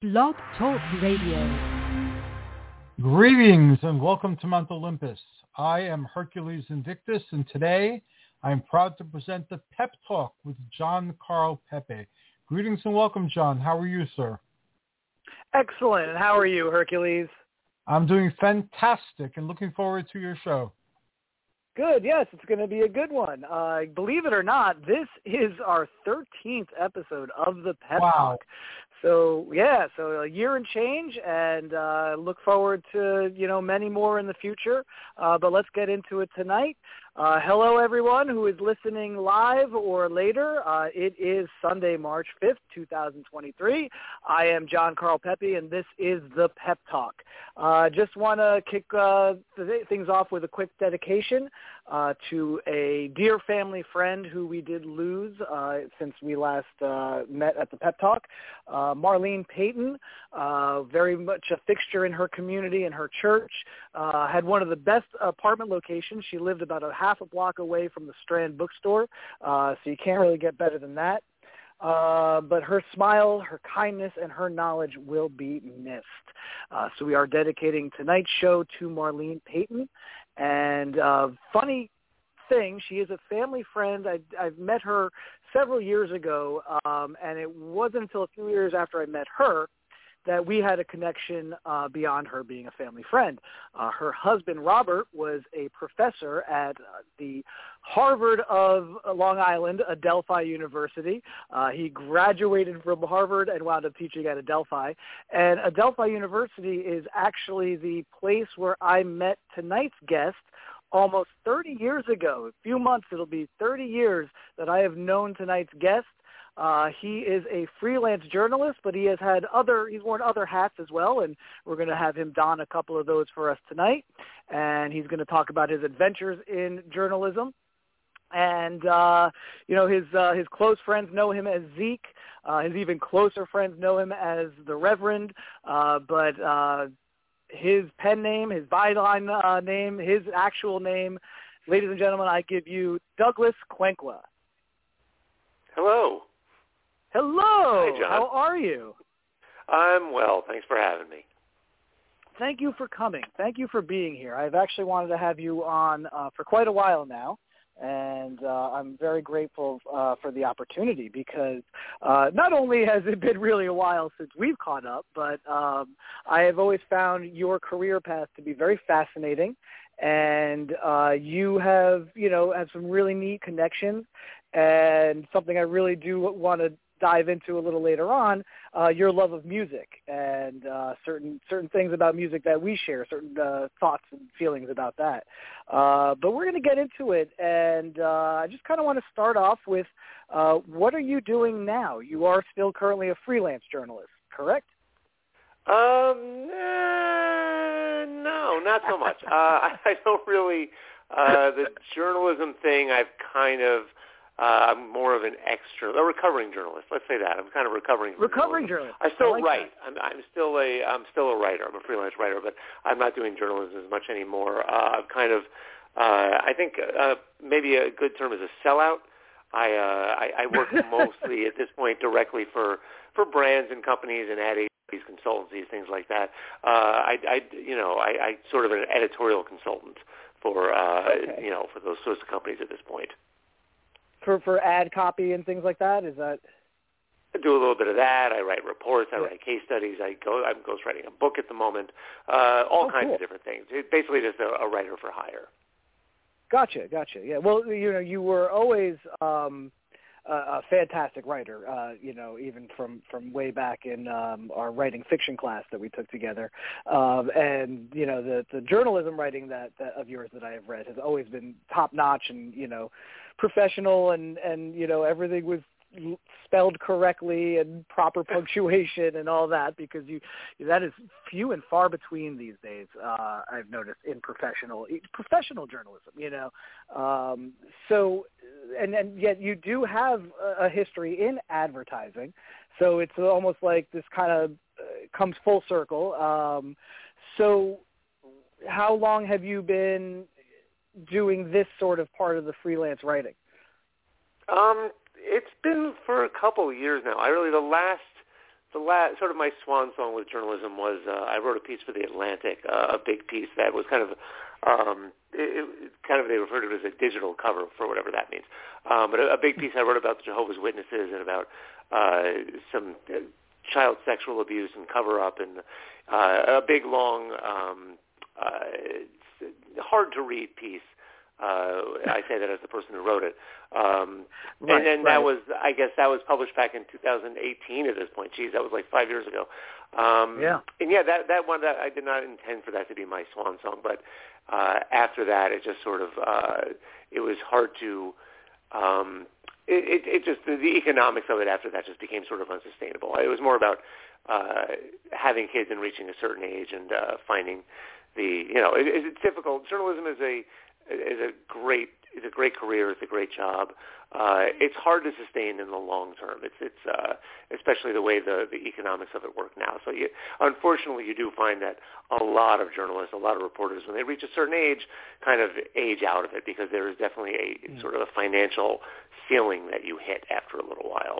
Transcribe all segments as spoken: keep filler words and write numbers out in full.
Blog Talk Radio. Greetings and welcome to Mount Olympus. I am Hercules Invictus, and today I am proud to present the Pep Talk with John Carl Pepe. Greetings and welcome, John. How are you, sir? Excellent. And how are you, Hercules? I'm doing fantastic and looking forward to your show. Good. Yes, it's going to be a good one. Uh, believe it or not, this is our thirteenth episode of the Pep Wow. Talk. So, yeah, so a year and change, and uh, look forward to, you know, many more in the future. Uh, but let's get into it tonight. Uh, hello, everyone who is listening live or later. Uh, it is Sunday, March fifth, twenty twenty-three. I am John Carl Pepe, and this is the Pep Talk. Uh, just want to kick uh, things off with a quick dedication uh, to a dear family friend who we did lose uh, since we last uh, met at the Pep Talk. Uh, Marlene Payton, uh, very much a fixture in her community and her church, uh, had one of the best apartment locations. She lived about a half a block away from the Strand bookstore, uh, so you can't really get better than that. Uh, but her smile, her kindness, and her knowledge will be missed. Uh, so we are dedicating tonight's show to Marlene Payton. And uh, funny thing, she is a family friend. I, I've met her several years ago, um, and it wasn't until a few years after I met her that we had a connection uh, beyond her being a family friend. Uh, her husband, Robert, was a professor at uh, the Harvard of Long Island, Adelphi University. Uh, he graduated from Harvard and wound up teaching at Adelphi. And Adelphi University is actually the place where I met tonight's guest almost thirty years ago. A few months, it'll be thirty years that I have known tonight's guest. Uh, he is a freelance journalist, but he has had other, he's worn other hats as well, and we're going to have him don a couple of those for us tonight. And he's going to talk about his adventures in journalism. And, uh, you know, his uh, his close friends know him as Zeke. Uh, his even closer friends know him as the Reverend. Uh, but uh, his pen name, his byline uh, name, his actual name, ladies and gentlemen, I give you Douglas Quenkwa. Hello. Hello. Hi, John. How are you? I'm well. Thanks for having me. Thank you for coming. Thank you for being here. I've actually wanted to have you on uh, for quite a while now, and uh, I'm very grateful uh, for the opportunity because uh, not only has it been really a while since we've caught up, but um, I have always found your career path to be very fascinating, and uh, you have, you know, have some really neat connections, and something I really do want to dive into a little later on, uh, your love of music and uh, certain certain things about music that we share, certain uh, thoughts and feelings about that. Uh, but we're going to get into it, and uh, I just kind of want to start off with uh, what are you doing now? You are still currently a freelance journalist, correct? Um, uh, no, not so much. uh, I don't really, uh, the journalism thing I've kind of, Uh, I'm more of an extra, a recovering journalist. Let's say that I'm kind of recovering. From recovering journalism. journalist. I still I like write. I'm, I'm still a, I'm still a writer. I'm a freelance writer, but I'm not doing journalism as much anymore. Uh, I've kind of, uh, I think uh, maybe a good term is a sellout. I, uh, I, I work mostly at this point directly for, for brands and companies and ad agencies, consultancies, things like that. Uh, I, I, you know, I, I sort of an editorial consultant for, uh, okay. you know, for those sorts of companies at this point. For for ad copy and things like that? Is that? I do a little bit of that. I write reports. I yeah. write case studies. I go. I'm ghostwriting a book at the moment. Uh, all oh, kinds cool. of different things. It's basically just a, a writer for hire. Gotcha, gotcha. Yeah. Well, you know, you were always um, a, a fantastic writer. Uh, you know, even from, from way back in um, our writing fiction class that we took together. Um, and you know, the the journalism writing that, that of yours that I have read has always been top notch, and you know, professional, and, and, you know, everything was spelled correctly and proper punctuation and all that, because you that is few and far between these days, uh, I've noticed, in professional professional journalism, you know. Um, so, and, and yet you do have a, a history in advertising, so it's almost like this kind of uh, comes full circle. Um, so how long have you been doing this sort of part of the freelance writing? Um, it's been for a couple of years now. I really, the last the last, sort of my swan song with journalism was uh, I wrote a piece for The Atlantic, uh, a big piece that was kind of, um, it, it, kind of they refer to it as a digital cover for whatever that means. Um, but a, a big piece I wrote about the Jehovah's Witnesses and about uh, some uh, child sexual abuse and cover-up, and uh, a big, long, um, uh, hard-to-read piece. Uh, I say that as the person who wrote it. Um, right, and then right. that was, I guess that was published back in two thousand eighteen at this point. Geez, that was like five years ago. Um, yeah. And yeah, that, that one, that I did not intend for that to be my swan song, but uh, after that, it just sort of, uh, it was hard to, um, it, it, it just, the, the economics of it after that just became sort of unsustainable. It was more about uh, having kids and reaching a certain age and uh, finding the, you know, it, it's difficult. Journalism is a, is a great is a great career. It's a great job. Uh, it's hard to sustain in the long term. It's it's uh, especially the way the, the economics of it work now. So you, unfortunately, you do find that a lot of journalists, a lot of reporters, when they reach a certain age, kind of age out of it because there is definitely a mm. sort of a financial ceiling that you hit after a little while.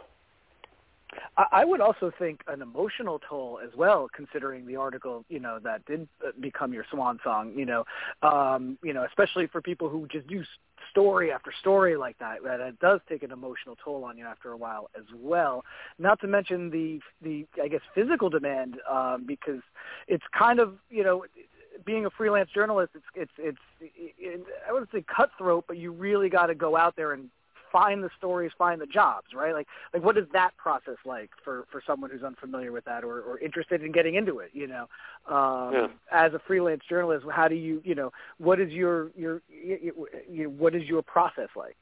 I would also think an emotional toll as well, considering the article, you know, that did become your swan song, you know, um, you know, especially for people who just do story after story like that, that it does take an emotional toll on you after a while as well. Not to mention the, the I guess, physical demand, um, because it's kind of, you know, being a freelance journalist, it's, it's, it's, it, I wouldn't say cutthroat, but you really got to go out there and find the stories, find the jobs, right? Like, like what is that process like for, for someone who's unfamiliar with that or, or interested in getting into it? You know, um, yeah. As a freelance journalist, how do you, you know, what is your your, you, you, what is your process like?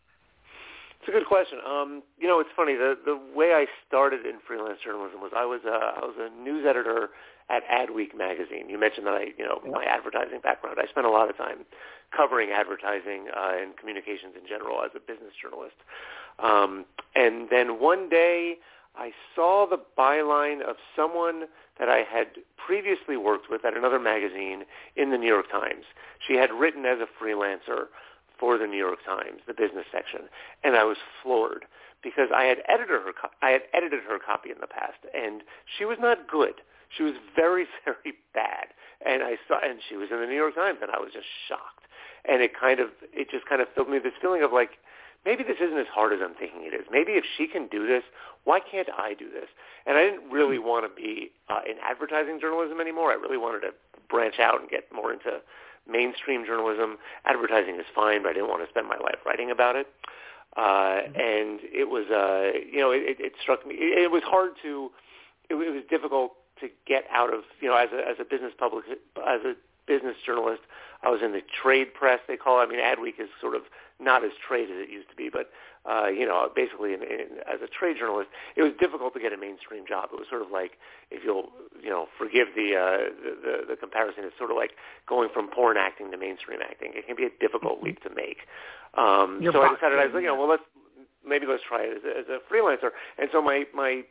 It's a good question. Um, you know, it's funny. The the way I started in freelance journalism was I was a, I was a news editor at Adweek magazine. You mentioned that I, you know, my advertising background. I spent a lot of time covering advertising uh, and communications in general as a business journalist. Um, and then one day I saw the byline of someone that I had previously worked with at another magazine in the New York Times. She had written as a freelancer for the New York Times, the business section, and I was floored because I had edited her. Co- I had edited her copy in the past, and she was not good. She was very, very bad, and I saw, and she was in the New York Times, and I was just shocked. And it kind of, it just kind of filled me with this feeling of like, maybe this isn't as hard as I'm thinking it is. Maybe if she can do this, why can't I do this? And I didn't really want to be uh, in advertising journalism anymore. I really wanted to branch out and get more into mainstream journalism. Advertising is fine, but I didn't want to spend my life writing about it. Uh, and it was, uh, you know, it, it struck me. It, it was hard to, it, it was difficult to get out of, you know, as a as a business public, as a business journalist. I was in the trade press, they call it. I mean, Adweek is sort of not as trade as it used to be, but, uh, you know, basically in, in, as a trade journalist, it was difficult to get a mainstream job. It was sort of like, if you'll, you know, forgive the, uh, the, the, the comparison, it's sort of like going from porn acting to mainstream acting. It can be a difficult leap to make. Um, so I decided, I was like, you know, well, let's, maybe let's try it as a, as a freelancer. And so my, my,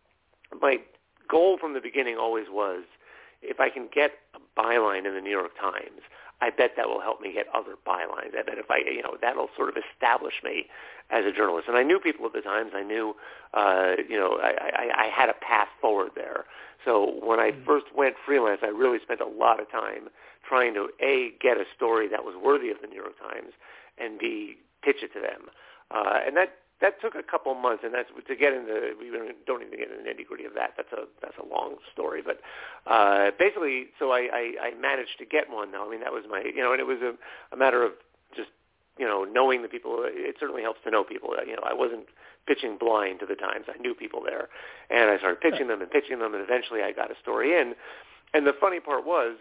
my goal from the beginning always was, if I can get a byline in the New York Times, I bet that will help me get other bylines. I bet if I, you know, that'll sort of establish me as a journalist. And I knew people at the Times. I knew, uh, you know, I, I, I had a path forward there. So when I first went freelance, I really spent a lot of time trying to, A, get a story that was worthy of the New York Times, and B, pitch it to them. Uh, and that That took a couple months, and that's to get into. We don't even get into the nitty gritty of that. That's a that's a long story, but uh, basically, so I, I, I managed to get one. Though I mean, that was my, you know, and it was a, a matter of just, you know, knowing the people. It certainly helps to know people. You know, I wasn't pitching blind to the Times. I knew people there, and I started pitching them and pitching them, and eventually I got a story in. And the funny part was,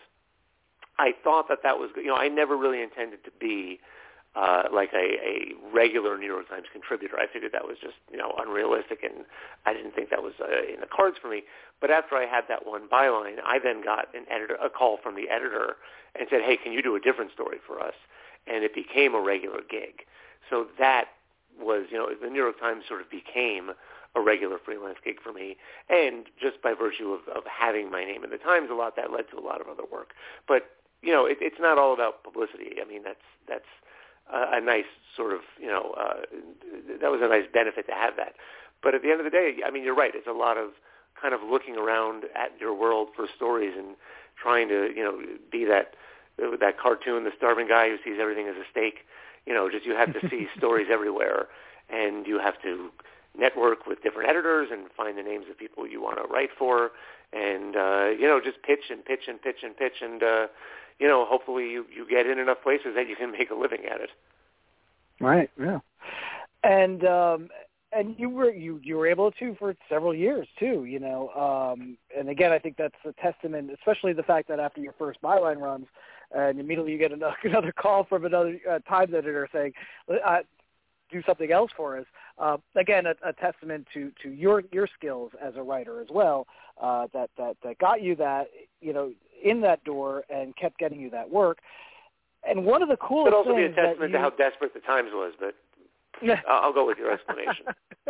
I thought that that was, you know, I never really intended to be. Uh, like a, a regular New York Times contributor. I figured that was just, you know, unrealistic, and I didn't think that was uh, in the cards for me. But after I had that one byline, I then got an editor, a call from the editor and said, hey, can you do a different story for us? And it became a regular gig. So that was, you know, the New York Times sort of became a regular freelance gig for me. And just by virtue of, of having my name in the Times a lot, that led to a lot of other work. But, you know, it, it's not all about publicity. I mean, that's that's... a nice sort of, you know, uh, that was a nice benefit to have that. But at the end of the day, I mean, you're right. It's a lot of kind of looking around at your world for stories and trying to, you know, be that that cartoon, the starving guy who sees everything as a steak. You know, just you have to see stories everywhere, and you have to network with different editors and find the names of people you want to write for, and uh, you know, just pitch and pitch and pitch and pitch, and uh, you know, hopefully you, you get in enough places that you can make a living at it. Right. Yeah. And um, and you were you, you were able to for several years too. You know, um, and again, I think that's a testament, especially the fact that after your first byline runs, and immediately you get another, another call from another uh, Times editor saying, uh, do something else for us. Uh, again, a, a testament to, to your your skills as a writer as well, uh, that, that, that got you that, you know, in that door and kept getting you that work. And one of the coolest things It could also be a testament you, to how desperate the Times was, but I'll go with your explanation.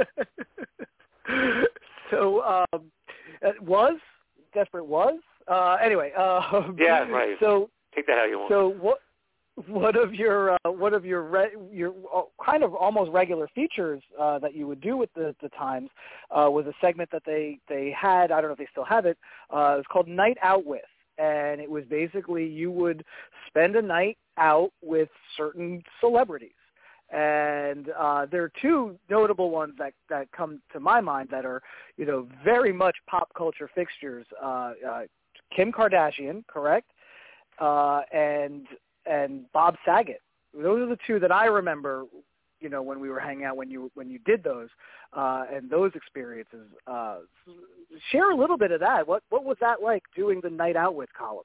so um, it was, desperate was? Uh, anyway. Um, yeah, right. So, take that how you want. So what? One of your uh, one of your re- your uh, kind of almost regular features uh, that you would do with the, the Times uh, was a segment that they, they had. I don't know if they still have it. Uh, it was called Night Out With, and it was basically you would spend a night out with certain celebrities. And uh, there are two notable ones that, that come to my mind that are, you know, very much pop culture fixtures. Uh, uh, Kim Kardashian, correct? Uh, and and Bob Saget. Those are the two that I remember, you know, when we were hanging out, when you when you did those, uh, and those experiences. Uh, share a little bit of that. What what was that like, doing the Night Out With columns?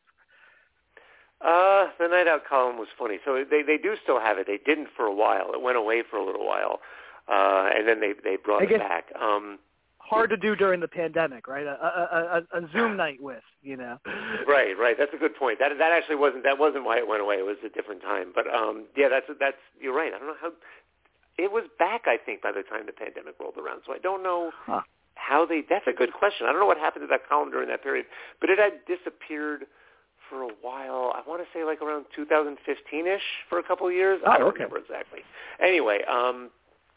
Uh, the Night Out column was funny. So they, they do still have it. They didn't for a while. It went away for a little while, uh, and then they, they brought I it guess back. Um, hard to do during the pandemic, right? A, a, a, a Zoom night with, you know. Right, right. That's a good point. That that actually wasn't that wasn't why it went away. It was a different time. But um, yeah, that's that's you're right. I don't know how it was back. I think by the time the pandemic rolled around, so I don't know huh. how they. That's a good question. I don't know what happened to that column during that period, but it had disappeared for a while. I want to say like around two thousand fifteen-ish for a couple of years. Oh, I don't okay. remember exactly. Anyway, um,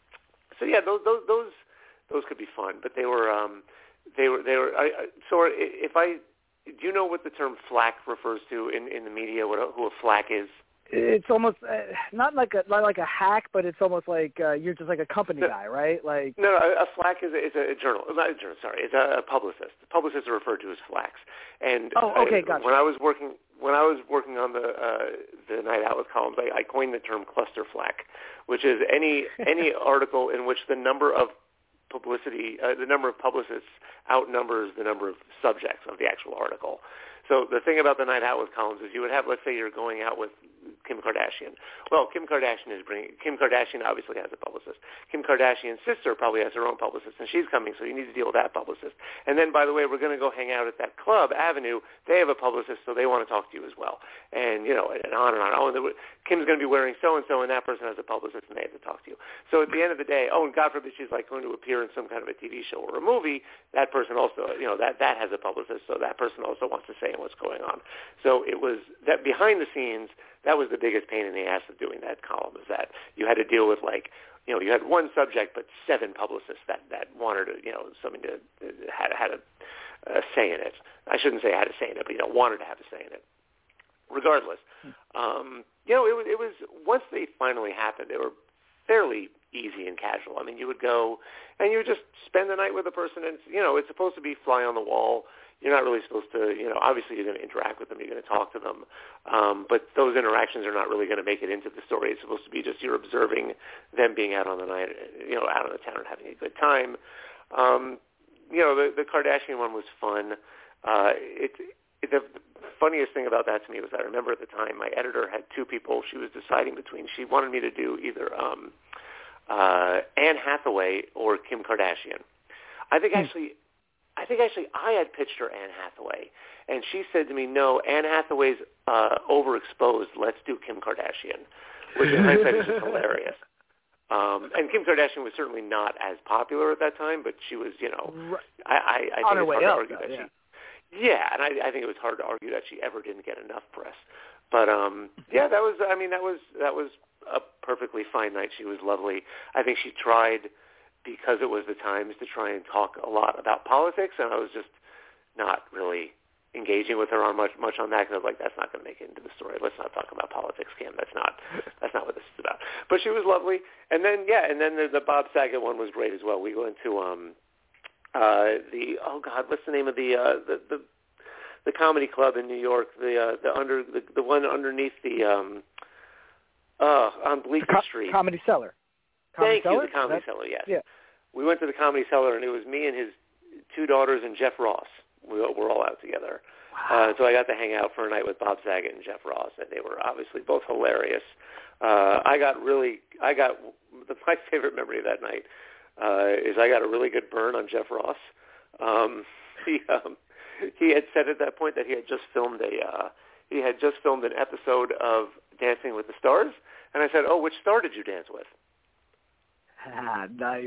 so yeah, those those those. Those could be fun, but they were, um, they were, they were. I, I, so, if I, do you know what the term flack refers to in, in the media? What a, who a flack is? It's almost uh, not like a not like a hack, but it's almost like uh, you're just like a company no, guy, right? Like no, a, a flack is a, is a journal, not a journal. Sorry, it's a, a publicist. Publicists are referred to as flacks. And oh, okay, I, gotcha. When I was working, when I was working on the uh, the Night Out With columns, I, I coined the term cluster flack, which is any any article in which the number of publicity, uh, the number of publicists outnumbers the number of subjects of the actual article. So the thing about the Night Out With columns is you would have, let's say you're going out with Kim Kardashian. Well, Kim Kardashian is bringing, Kim Kardashian obviously has a publicist. Kim Kardashian's sister probably has her own publicist, and she's coming, so you need to deal with that publicist. And then, by the way, we're going to go hang out at that club, Avenue. They have a publicist, so they want to talk to you as well. And, you know, and on and on. Oh, and the, Kim's going to be wearing so-and-so, and that person has a publicist, and they have to talk to you. So at the end of the day, oh, and God forbid she's like going to appear in some kind of a T V show or a movie, that person also, you know, that, that has a publicist, so that person also wants to say what's going on. So it was that behind the scenes, that was the biggest pain in the ass of doing that column, is that you had to deal with, like, you know, you had one subject but seven publicists that, that wanted to, you know, something to, had, had a, a say in it. I shouldn't say had a say in it, but, you know, wanted to have a say in it. Regardless, um, you know, it was, it was, once they finally happened, they were fairly easy and casual. I mean, you would go and you would just spend the night with a person, and, you know, it's supposed to be fly on the wall. You're not really supposed to, you know, obviously you're going to interact with them, you're going to talk to them, um, but those interactions are not really going to make it into the story. It's supposed to be just you're observing them being out on the night, you know, out on the town and having a good time. Um, you know, the, the Kardashian one was fun. Uh, it, it, the funniest thing about that to me was I remember at the time my editor had two people she was deciding between. She wanted me to do either um, uh, Anne Hathaway or Kim Kardashian. I think actually... I think actually I had pitched her Anne Hathaway, and she said to me, no, Anne Hathaway's uh, overexposed. Let's do Kim Kardashian, which in hindsight is just hilarious. Um, and Kim Kardashian was certainly not as popular at that time, but she was, you know, right. I, I, I think on her it's way hard up, to argue though, that yeah. she, yeah, and I, I think it was hard to argue that she ever didn't get enough press. But um, yeah, that was, I mean, that was that was a perfectly fine night. She was lovely. I think she tried because it was the Times, to try and talk a lot about politics, and I was just not really engaging with her on much much on that, because I was like, that's not going to make it into the story. Let's not talk about politics, Kim. That's not that's not what this is about. But she was lovely. And then, yeah, and then the, the Bob Saget one was great as well. We went to um, uh, the, oh, God, what's the name of the, uh, the, the, the comedy club in New York, the uh, the under the, the one underneath the, um, uh, on Bleecker Co- Street. Comedy Cellar. Comedy Thank Cellar? you, the Comedy That's, Cellar, yes. Yeah. We went to the Comedy Cellar, and it was me and his two daughters and Jeff Ross. We were all out together. Wow. Uh, so I got to hang out for a night with Bob Saget and Jeff Ross, and they were obviously both hilarious. Uh, I got really, I got, the, my favorite memory of that night uh, is I got a really good burn on Jeff Ross. Um, he, um, he had said at that point that he had just filmed a, uh, he had just filmed an episode of Dancing with the Stars, and I said, oh, which star did you dance with? Ah, nice.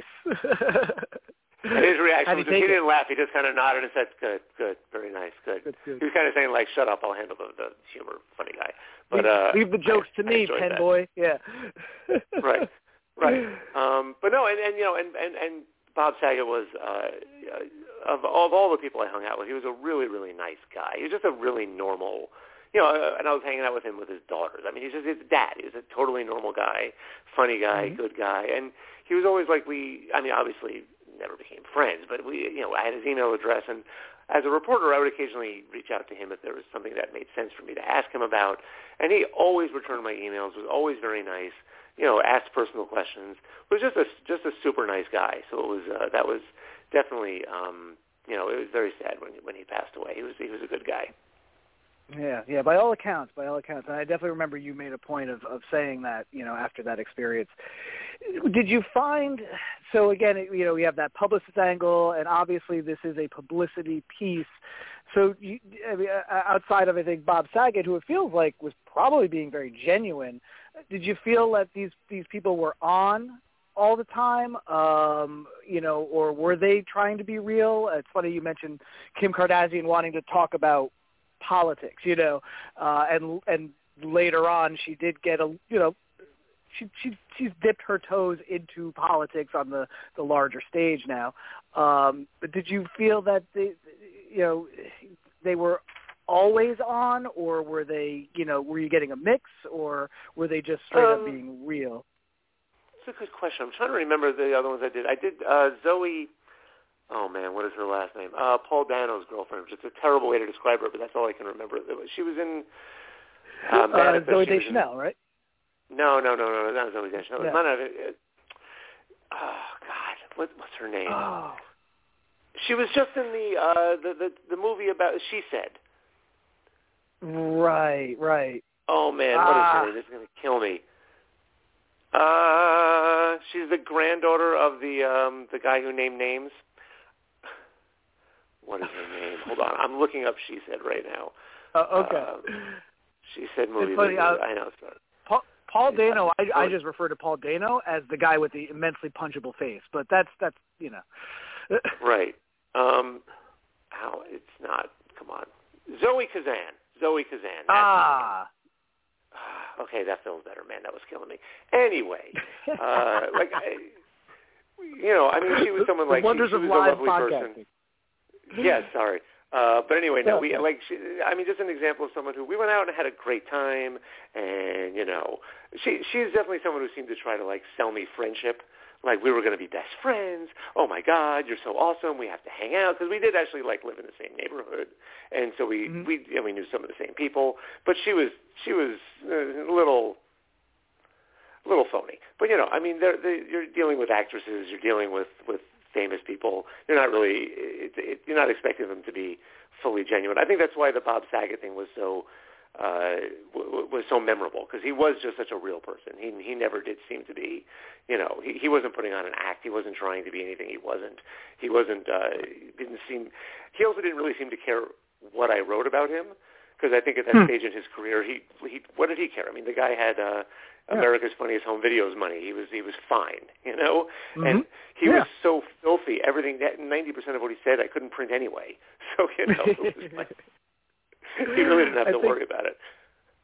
And his reaction was, just, he it? didn't laugh. He just kind of nodded and said, good, good, very nice, good. Good, good. He was kind of saying, like, shut up, I'll handle the, the humor, funny guy. But leave, uh, leave the jokes I, to me, Pen that. Boy. Yeah. Right, right. Um, but no, and, and you know, and, and, and Bob Saget was, uh, of, of all the people I hung out with, he was a really, really nice guy. He was just a really normal, you know, uh, and I was hanging out with him with his daughters. I mean, he's just his dad. He was a totally normal guy, funny guy, mm-hmm. good guy. And he was always like we, I mean, obviously never became friends, but we, you know, I had his email address, and as a reporter, I would occasionally reach out to him if there was something that made sense for me to ask him about, and he always returned my emails, was always very nice, you know, asked personal questions, was just a, just a super nice guy, so it was, uh, that was definitely, um, you know, it was very sad when, when he passed away. He was, he was a good guy. Yeah, yeah. By all accounts, by all accounts, and I definitely remember you made a point of, of saying that, you know, after that experience. Did you find? So again, you know, we have that publicist angle, and obviously this is a publicity piece. So you, I mean, outside of I think Bob Saget, who it feels like was probably being very genuine, did you feel that these these people were on all the time, um, you know, or were they trying to be real? It's funny you mentioned Kim Kardashian wanting to talk about politics, you know, uh, and and later on she did get a, you know, she she she's dipped her toes into politics on the, the larger stage now. Um, but did you feel that they, you know, they were always on, or were they, you know, were you getting a mix, or were they just straight um, up being real? It's a good question. I'm trying to remember the other ones I did. I did uh, Zoe. Oh, man, what is her last name? Uh, Paul Dano's girlfriend, which is a terrible way to describe her, but that's all I can remember. She was in uh, Manifest. Uh, Zoe she Deschanel, in, right? No, no, no, no, not Zoe Deschanel. Yeah. None of it. it oh, God, what, what's her name? Oh. She was just in the, uh, the, the, the movie about She Said. Right, right. Oh, man, what ah. is her name? This is going to kill me. Uh, she's the granddaughter of the um, the guy who named names. What is her name? Hold on, I'm looking up She Said right now. Uh, okay. Um, she Said movie. Funny, uh, I know. Sorry. Paul, Paul Dano. I, I just refer to Paul Dano as the guy with the immensely punchable face, but that's that's you know. Right. Um, how it's not. Come on, Zoe Kazan. Zoe Kazan. That's ah. Okay, that feels better, man. That was killing me. Anyway, uh, like, I, you know, I mean, she was someone like, the wonders she, she of was a live lovely podcasting. person. Yeah, sorry. Uh, but anyway, no, we, yeah. like, she, I mean, just an example of someone who, we went out and had a great time, and, you know, she she's definitely someone who seemed to try to, like, sell me friendship. Like, we were going to be best friends. Oh, my God, you're so awesome. We have to hang out. Because we did actually, like, live in the same neighborhood. And so we, mm-hmm. we, and we knew some of the same people. But she was, she was a little, a little phony. But, you know, I mean, they're, they're, you're dealing with actresses. You're dealing with, with famous people. You're not really, it, it, you're not expecting them to be fully genuine. I think that's why the Bob Saget thing was so, uh, w- was so memorable, because he was just such a real person. He he never did seem to be, you know, he, he wasn't putting on an act. He wasn't trying to be anything he wasn't. He wasn't, uh, didn't seem, he also didn't really seem to care what I wrote about him, because I think at that hmm. stage in his career, he, he, what did he care? I mean, the guy had uh, America's yeah. Funniest Home Videos money. He was, he was fine, you know, mm-hmm. and he yeah. was so filthy. Everything, that ninety percent of what he said, I couldn't print anyway. So, you know, it was like, he really didn't have I to think, worry about it.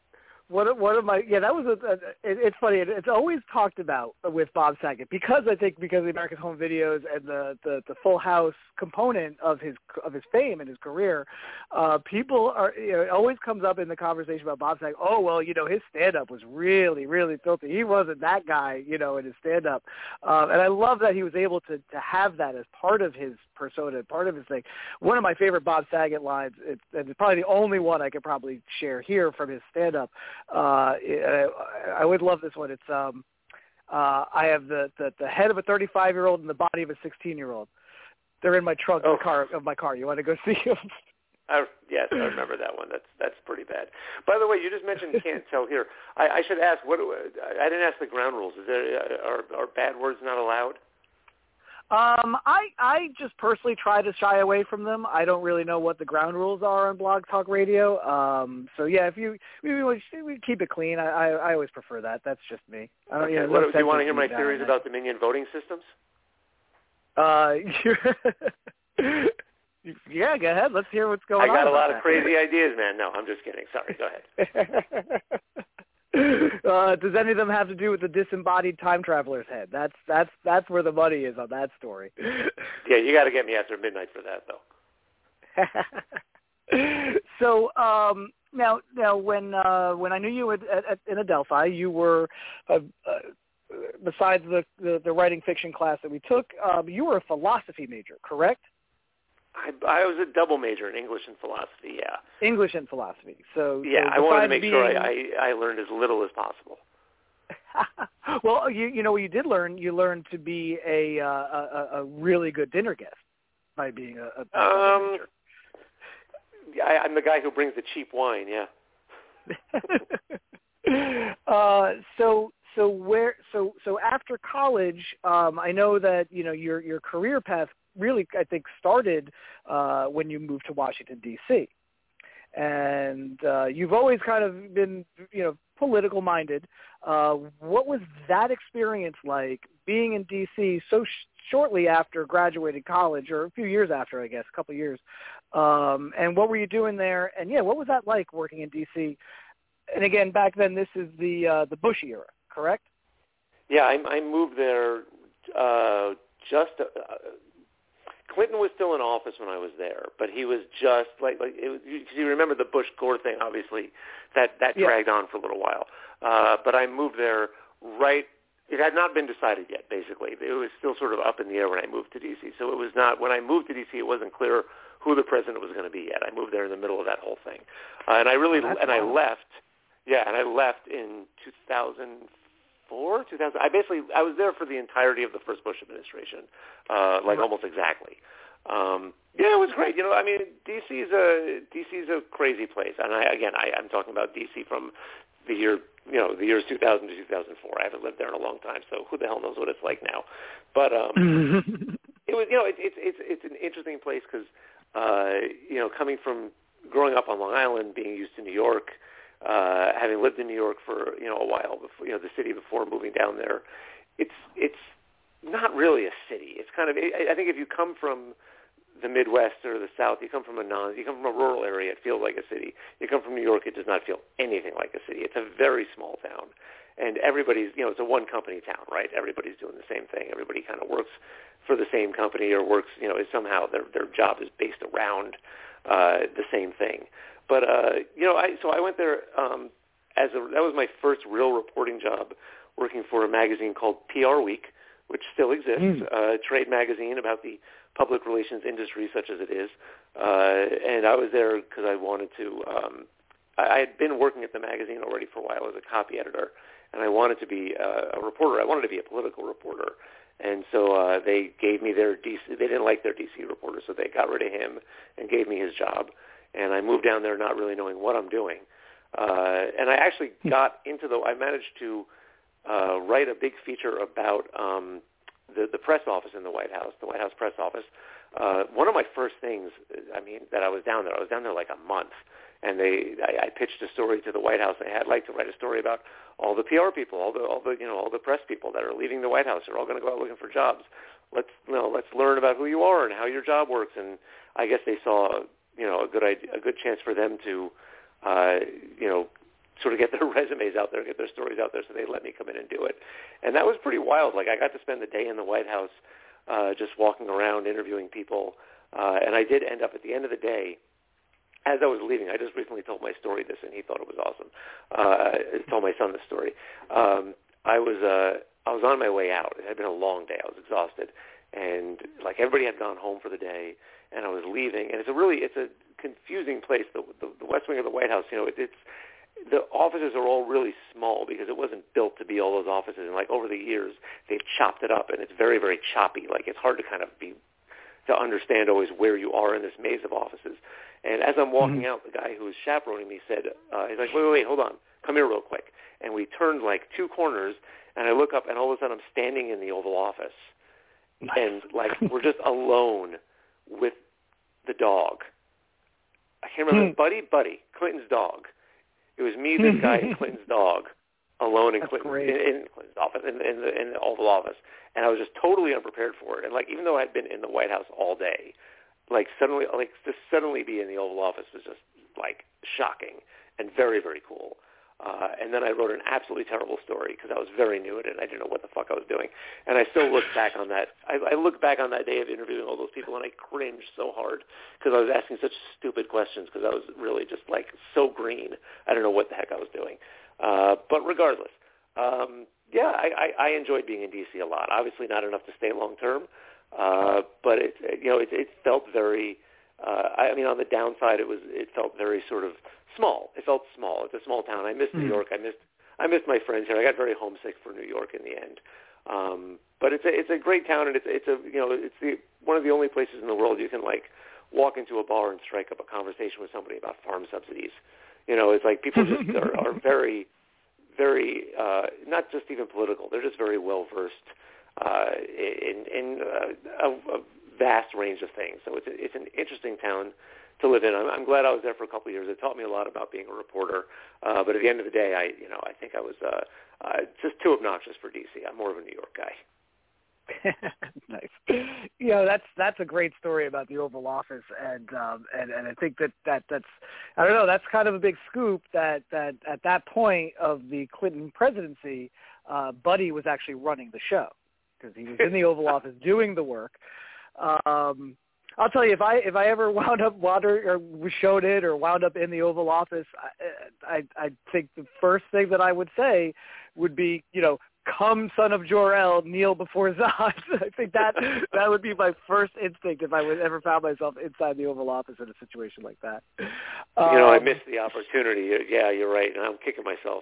One, one of my yeah, that was a, a it, it's funny. It, it's always talked about with Bob Saget because I think because of the America's Home Videos and the, the, the Full House component of his of his fame and his career, uh, people are you know it always comes up in the conversation about Bob Saget. Oh well, you know his stand up was really really filthy. He wasn't that guy, you know, in his stand up, um, and I love that he was able to to have that as part of his persona, part of his thing. One of my favorite Bob Saget lines, it's, and it's probably the only one I could probably share here from his stand up. Uh, I would love this one. It's um, uh, I have the, the, the head of a thirty-five-year-old and the body of a sixteen-year-old. They're in my trunk oh. of, the car, of my car. You want to go see them? I, yes, I remember that one. That's that's pretty bad. By the way, you just mentioned can't tell here. I, I should ask. What I didn't ask the ground rules. Is there are, are bad words not allowed? Um, I I just personally try to shy away from them. I don't really know what the ground rules are on Blog Talk Radio. Um, so yeah, if you we, we, we keep it clean, I, I I always prefer that. That's just me. I don't, Okay. you know, what, no do you want to hear my down, theories right? about Dominion voting systems? Uh, yeah, go ahead. Let's hear what's going I on. got a lot that. of crazy ideas, man. No, I'm just kidding. Sorry. Go ahead. Uh, does any of them have to do with the disembodied time traveler's head? That's that's that's where the money is on that story. Yeah, you got to get me after midnight for that, though. so um, now, now when uh, when I knew you at, at, in Adelphi, you were uh, uh, besides the, the the writing fiction class that we took, um, you were a philosophy major, correct? I, I was a double major in English and philosophy, yeah. English and philosophy. So yeah, so I wanted to make being... sure I, I, I learned as little as possible. Well, you you know what you did learn? You learned to be a uh, a, a really good dinner guest by being a, a, a um, major. I, I'm the guy who brings the cheap wine, yeah. uh, so so where so so after college, um, I know that you know your your career path really, I think, started uh, when you moved to Washington, D C And uh, you've always kind of been, you know, political minded. Uh, what was that experience like, being in D C so sh- shortly after graduating college, or a few years after, I guess, a couple of years? Um, and what were you doing there? And, yeah, what was that like working in D C? And, again, back then, this is the uh, the Bush era, correct? Yeah, I, I moved there uh, just uh, – Clinton was still in office when I was there, but he was just like like it was, you, you remember the Bush Gore thing, obviously that that yeah. dragged on for a little while. Uh, but I moved there right. It had not been decided yet. Basically, it was still sort of up in the air when I moved to D C. So it was not when I moved to D C. It wasn't clear who the president was going to be yet. I moved there in the middle of that whole thing, uh, and I really oh, and wild. I left. Yeah, and I left in two thousand four, two thousand. I basically I was there for the entirety of the first Bush administration, uh, like almost exactly. Um, yeah, it was great. You know, I mean, D C is a D C is a crazy place, and I again I, I'm talking about D C from the year you know the years two thousand to two thousand four. I haven't lived there in a long time, so who the hell knows what it's like now? But um, it was you know it, it's it's it's an interesting place because uh, you know coming from growing up on Long Island, being used to New York. Uh, having lived in New York for you know a while before you know the city before moving down there, it's it's not really a city. It's kind of I, I think if you come from the Midwest or the South, you come from a non you come from a rural area, it feels like a city. You come from New York, it does not feel anything like a city. It's a very small town, and everybody's you know it's a one company town, right? Everybody's doing the same thing. Everybody kind of works for the same company or works you know is somehow their their job is based around uh, the same thing. But, uh, you know, I, so I went there um, as a, that was my first real reporting job working for a magazine called P R Week, which still exists, mm. a trade magazine about the public relations industry such as it is. Uh, and I was there because I wanted to, um, I, I had been working at the magazine already for a while as a copy editor, and I wanted to be uh, a reporter. I wanted to be a political reporter. And so uh, they gave me their D C, they didn't like their D C reporter, so they got rid of him and gave me his job. And I moved down there not really knowing what I'm doing. Uh, and I actually got into the, I managed to uh, write a big feature about um, the, the press office in the White House, the White House press office. Uh, one of my first things, I mean, that I was down there, I was down there like a month. And they, I, I pitched a story to the White House. I had like to write a story about all the P R people, all the, all the, you know, all the press people that are leaving the White House. They're all going to go out looking for jobs. Let's, you know, let's learn about who you are and how your job works. And I guess they saw, you know, a good idea, a good chance for them to, uh, you know, sort of get their resumes out there, get their stories out there, so they let me come in and do it. And that was pretty wild. Like, I got to spend the day in the White House uh, just walking around, interviewing people. Uh, and I did end up at the end of the day, as I was leaving, I just recently told my story this, and he thought it was awesome. Uh, I told my son this story. Um, I was uh, I was on my way out. It had been a long day. I was exhausted. And, like, everybody had gone home for the day, and I was leaving. And it's a really, it's a confusing place. The, the, the West Wing of the White House, you know, it, it's, the offices are all really small because it wasn't built to be all those offices. And, like, over the years, they've chopped it up, and it's very, very choppy. Like, it's hard to kind of be, to understand always where you are in this maze of offices. And as I'm walking mm-hmm. out, the guy who was chaperoning me said, uh, he's like, wait, wait, wait, hold on. Come here real quick. And we turned, like, two corners, and I look up, and all of a sudden I'm standing in the Oval Office. Nice. And, like, we're just alone with the dog. I can't remember. Buddy, Buddy, Clinton's dog. It was me, this guy, and Clinton's dog, alone in, Clinton, in, in Clinton's office, in, in, the, in the Oval Office. And I was just totally unprepared for it. And, like, even though I'd been in the White House all day, like, suddenly, like, to suddenly be in the Oval Office was just, like, shocking and very, very cool. Uh, and then I wrote an absolutely terrible story because I was very new at it and I didn't know what the fuck I was doing. And I still look back on that. I, I look back on that day of interviewing all those people and I cringe so hard because I was asking such stupid questions because I was really just like so green. I don't know what the heck I was doing. Uh, but regardless, um, yeah, I, I, I enjoyed being in D C a lot. Obviously not enough to stay long term, uh, but it, you know, it, it felt very. Uh, I mean, on the downside, it was it felt very sort of small. It felt small. It's a small town. I missed mm. New York. I missed I missed my friends here. I got very homesick for New York in the end. Um, but it's a it's a great town, and it's it's a you know it's the one of the only places in the world you can like walk into a bar and strike up a conversation with somebody about farm subsidies. You know, it's like people just are, are very very uh, not just even political. They're just very well versed uh, in in uh, a, a vast range of things. So it's a, it's an interesting town to live in. I'm, I'm glad I was there for a couple of years. It taught me a lot about being a reporter. Uh, but at the end of the day, I you know I think I was uh, uh, just too obnoxious for D C. I'm more of a New York guy. Nice. You know, that's that's a great story about the Oval Office, and um, and and I think that, that that's I don't know that's kind of a big scoop that that at that point of the Clinton presidency, uh, Buddy was actually running the show because he was in the Oval Office doing the work. Um, I'll tell you, if I if I ever wound up water or was showed it or wound up in the Oval Office, I, I I think the first thing that I would say would be, you know, come son of Jor-El, kneel before Zod. I think that that would be my first instinct if I would ever found myself inside the Oval Office in a situation like that. Um, you know, I um, missed the opportunity. Yeah, you're right, and I'm kicking myself.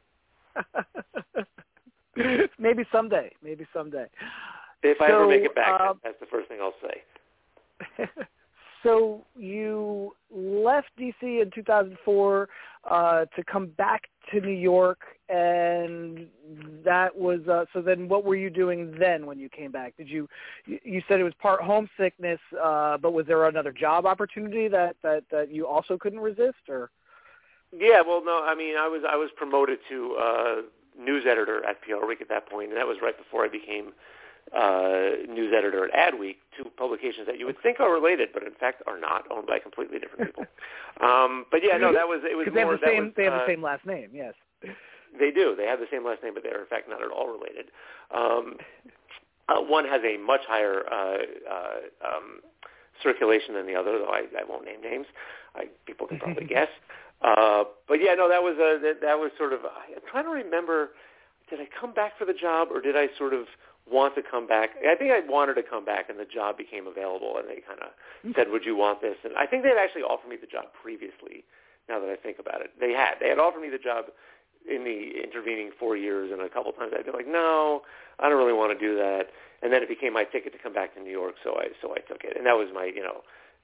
Maybe someday. Maybe someday. If I so, ever make it back, um, that's the first thing I'll say. So you left D C in two thousand four uh, to come back to New York, and that was uh, so. Then, what were you doing then when you came back? Did you you said it was part homesickness, uh, but was there another job opportunity that, that, that you also couldn't resist, or? Yeah, well, no. I mean, I was I was promoted to uh, news editor at P R Week at that point, and that was right before I became uh, news editor at Adweek, two publications that you would think are related, but in fact are not, owned by completely different people. um, but yeah, no, that was it was because they have more, the same was, they have uh, the same last name. Yes, they do. They have the same last name, but they are in fact not at all related. Um, uh, one has a much higher uh, uh, um, circulation than the other, though I, I won't name names. I, people can probably guess. Uh, but yeah, no, that was a, that, that was sort of. I'm trying to remember. Did I come back for the job, or did I sort of want to come back? I think I wanted to come back, and the job became available, and they kind of said, "Would you want this?" And I think they'd actually offered me the job previously. Now that I think about it, they had they had offered me the job in the intervening four years, and a couple times I'd been like, "No, I don't really want to do that." And then it became my ticket to come back to New York, so I so I took it, and that was my you know.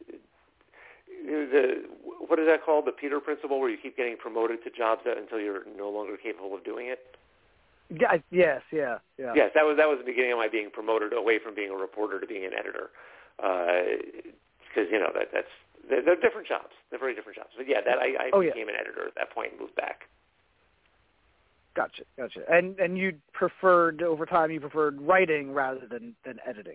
The what is that called? The Peter Principle, where you keep getting promoted to jobs that, until you're no longer capable of doing it. Yeah, yes, yeah, yeah. Yes, that was that was the beginning of my being promoted away from being a reporter to being an editor, because uh, you know that that's they're, they're different jobs. They're very different jobs. But yeah, that I, I oh, became yeah. an editor at that point and moved back. Gotcha, gotcha. And and you preferred over time you preferred writing rather than, than editing.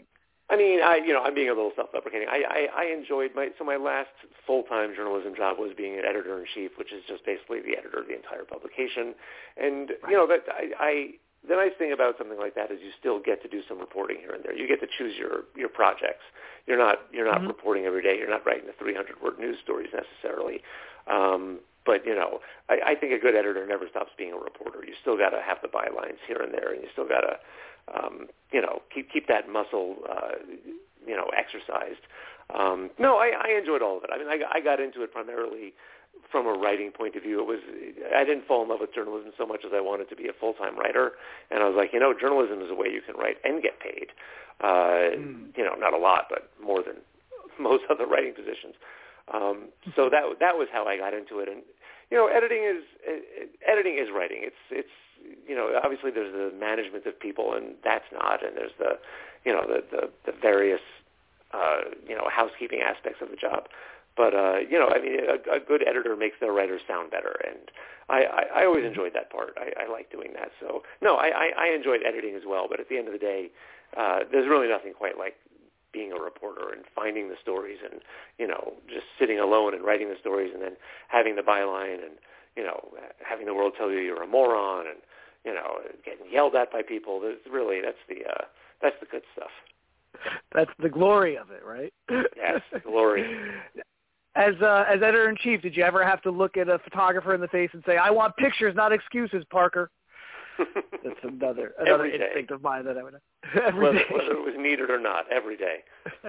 I mean, I you know, I'm being a little self-deprecating. I, I, I enjoyed my so my last full-time journalism job was being an editor-in-chief, which is just basically the editor of the entire publication. And you know that I, I the nice thing about something like that is you still get to do some reporting here and there. You get to choose your, your projects. You're not you're not mm-hmm. reporting every day. You're not writing the three hundred word news stories necessarily. Um, but you know, I, I think a good editor never stops being a reporter. You still got to have the bylines here and there, and you still got to Um, you know, keep keep that muscle, uh, you know, exercised. Um, no, I, I enjoyed all of it. I mean, I, I got into it primarily from a writing point of view. It was I didn't fall in love with journalism so much as I wanted to be a full-time writer, and I was like, you know, journalism is a way you can write and get paid. Uh, mm. You know, not a lot, but more than most other writing positions. Um, so that that was how I got into it, and you know, editing is editing is writing. It's it's you know, obviously there's the management of people, and that's not, and there's the, you know, the the, the various, uh, you know, housekeeping aspects of the job. But uh, you know, I mean, a, a good editor makes their writers sound better, and I, I, I always enjoyed that part. I, I like doing that. So no, I, I, I enjoyed editing as well. But at the end of the day, uh, there's really nothing quite like being a reporter and finding the stories, and you know, just sitting alone and writing the stories, and then having the byline, and you know, having the world tell you you're a moron, and you know, getting yelled at by people. There's really, that's the uh, that's the good stuff. That's the glory of it, right? Yes, the glory. As uh, as editor-in-chief, did you ever have to look at a photographer in the face and say, "I want pictures, not excuses, Parker"? That's another another instinct of mine that I would every whether, day. whether it was needed or not, every day.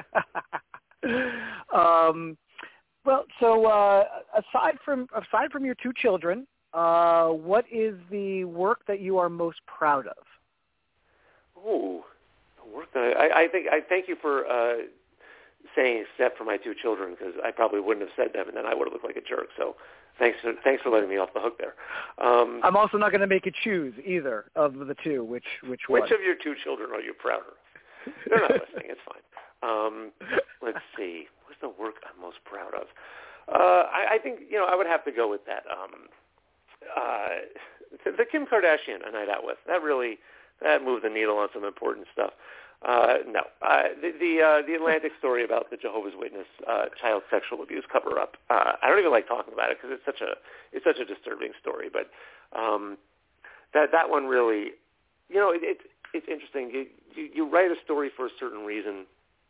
um, well, so uh, aside from aside from your two children, uh, what is the work that you are most proud of? Oh, the work that I, I think I thank you for uh, saying except for my two children, because I probably wouldn't have said them, and then I would have looked like a jerk. So. Thanks for thanks for letting me off the hook there. Um, I'm also not going to make you choose either of the two. Which which one? Which of your two children are you prouder of? They're not listening. It's fine. Um, let's see. What's the work I'm most proud of? Uh, I, I think you know I would have to go with that. Um, uh, the Kim Kardashian A Night Out With. That really that moved the needle on some important stuff. Uh, no, uh, the the, uh, the Atlantic story about the Jehovah's Witness uh, child sexual abuse cover-up. Uh, I don't even like talking about it because it's such a it's such a disturbing story. But um, that that one really, you know, it, it it's interesting. You, you you write a story for a certain reason,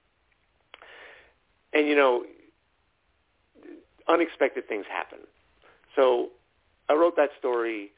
and you know, unexpected things happen. So I wrote that story,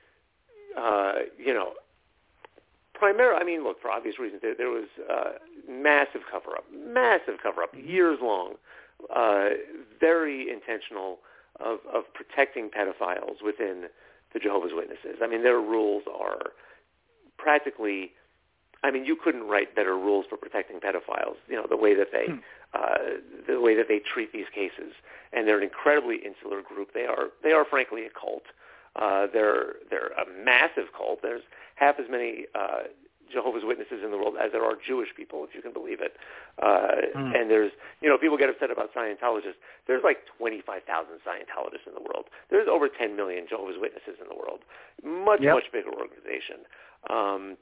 uh, you know. Primarily, I mean, look, for obvious reasons, there, there was uh, massive cover-up, massive cover-up, years long, uh, very intentional of, of protecting pedophiles within the Jehovah's Witnesses. I mean, their rules are practically, I mean, you couldn't write better rules for protecting pedophiles, you know, the way that they, hmm. uh, the way that they treat these cases. And they're an incredibly insular group. They are, they are frankly a cult. Uh, they're they're a massive cult. There's half as many uh, Jehovah's Witnesses in the world as there are Jewish people, if you can believe it. Uh, mm. And there's, you know, people get upset about Scientologists. There's like twenty-five thousand Scientologists in the world. There's over ten million Jehovah's Witnesses in the world. Much, yep. much bigger organization. Um,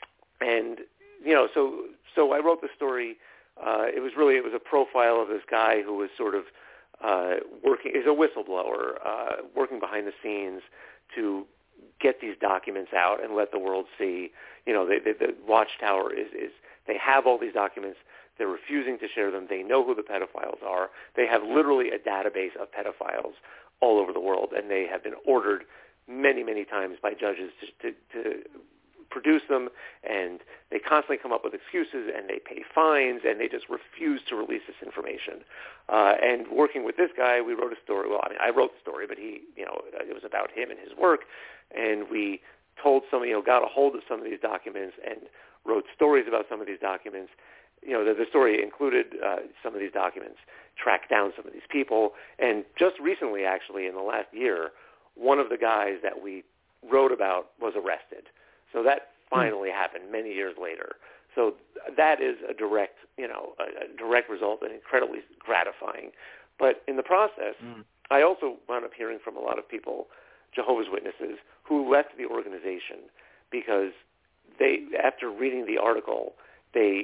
and, you know, so so I wrote the story. Uh, it was really, it was a profile of this guy who was sort of uh, working, is a whistleblower, uh, working behind the scenes to get these documents out and let the world see, you know, they, they, the Watchtower is, is, they have all these documents. They're refusing to share them. They know who the pedophiles are. They have literally a database of pedophiles all over the world, and they have been ordered many, many times by judges to, to, to produce them, and they constantly come up with excuses, and they pay fines, and they just refuse to release this information. Uh, and working with this guy, we wrote a story. Well, I mean, I wrote the story, but he, you know, it was about him and his work, and we told some, you know, got a hold of some of these documents and wrote stories about some of these documents. You know, the, the story included uh, some of these documents, tracked down some of these people, and just recently, actually, in the last year, one of the guys that we wrote about was arrested. So that finally mm. happened many years later. So that is a direct, you know, a, a direct result and incredibly gratifying. But in the process, mm. I also wound up hearing from a lot of people, Jehovah's Witnesses, who left the organization because they, after reading the article, they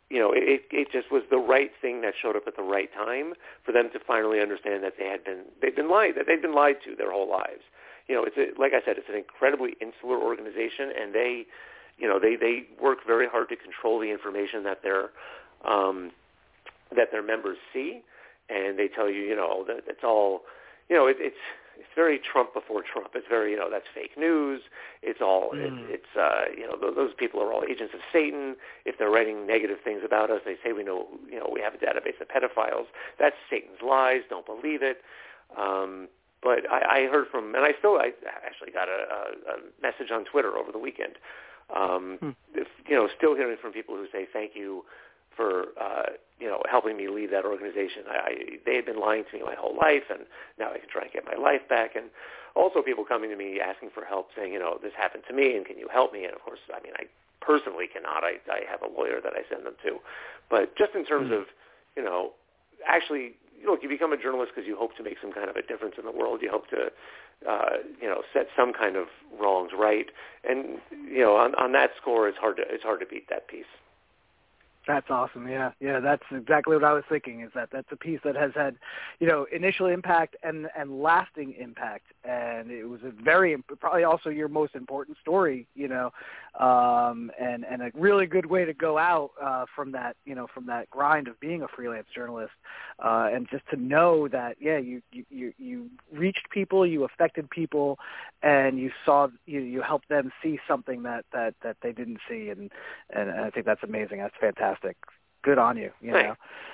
you know, it, it just was the right thing that showed up at the right time for them to finally understand that they had been, they've been lied, that they've been lied to their whole lives. You know, it's a, like I said, it's an incredibly insular organization, and they, you know, they, they work very hard to control the information that their, um, that their members see, and they tell you, you know, that it's all, you know, it, it's, it's very Trump before Trump. It's very, you know, that's fake news. It's all, mm. it, it's, uh, you know, those, those people are all agents of Satan. If they're writing negative things about us, they say we know, you know, we have a database of pedophiles. That's Satan's lies. Don't believe it. Um, but I, I heard from, and I still, I actually got a, a, a message on Twitter over the weekend. Um, hmm. if, you know, still hearing from people who say thank you for, uh, you know, helping me lead that organization. I, I, they had been lying to me my whole life, and now I can try and get my life back. And also people coming to me asking for help, saying, you know, this happened to me, and can you help me? And, of course, I mean, I personally cannot. I, I have a lawyer that I send them to. But just in terms mm-hmm. of, you know, actually, look, you become a journalist because you hope to make some kind of a difference in the world. You hope to, uh, you know, set some kind of wrongs right. And, you know, on, on that score, it's hard to it's hard to beat that piece. That's awesome. Yeah. Yeah. That's exactly what I was thinking, is that that's a piece that has had, you know, initial impact and, and lasting impact. And it was a very, probably also your most important story, you know, um, and, and a really good way to go out uh, from that, you know, from that grind of being a freelance journalist. Uh, and just to know that, yeah, you, you, you reached people, you affected people, and you saw, you, you helped them see something that, that, that they didn't see. And, and I think that's amazing. That's fantastic. Good on you, you know.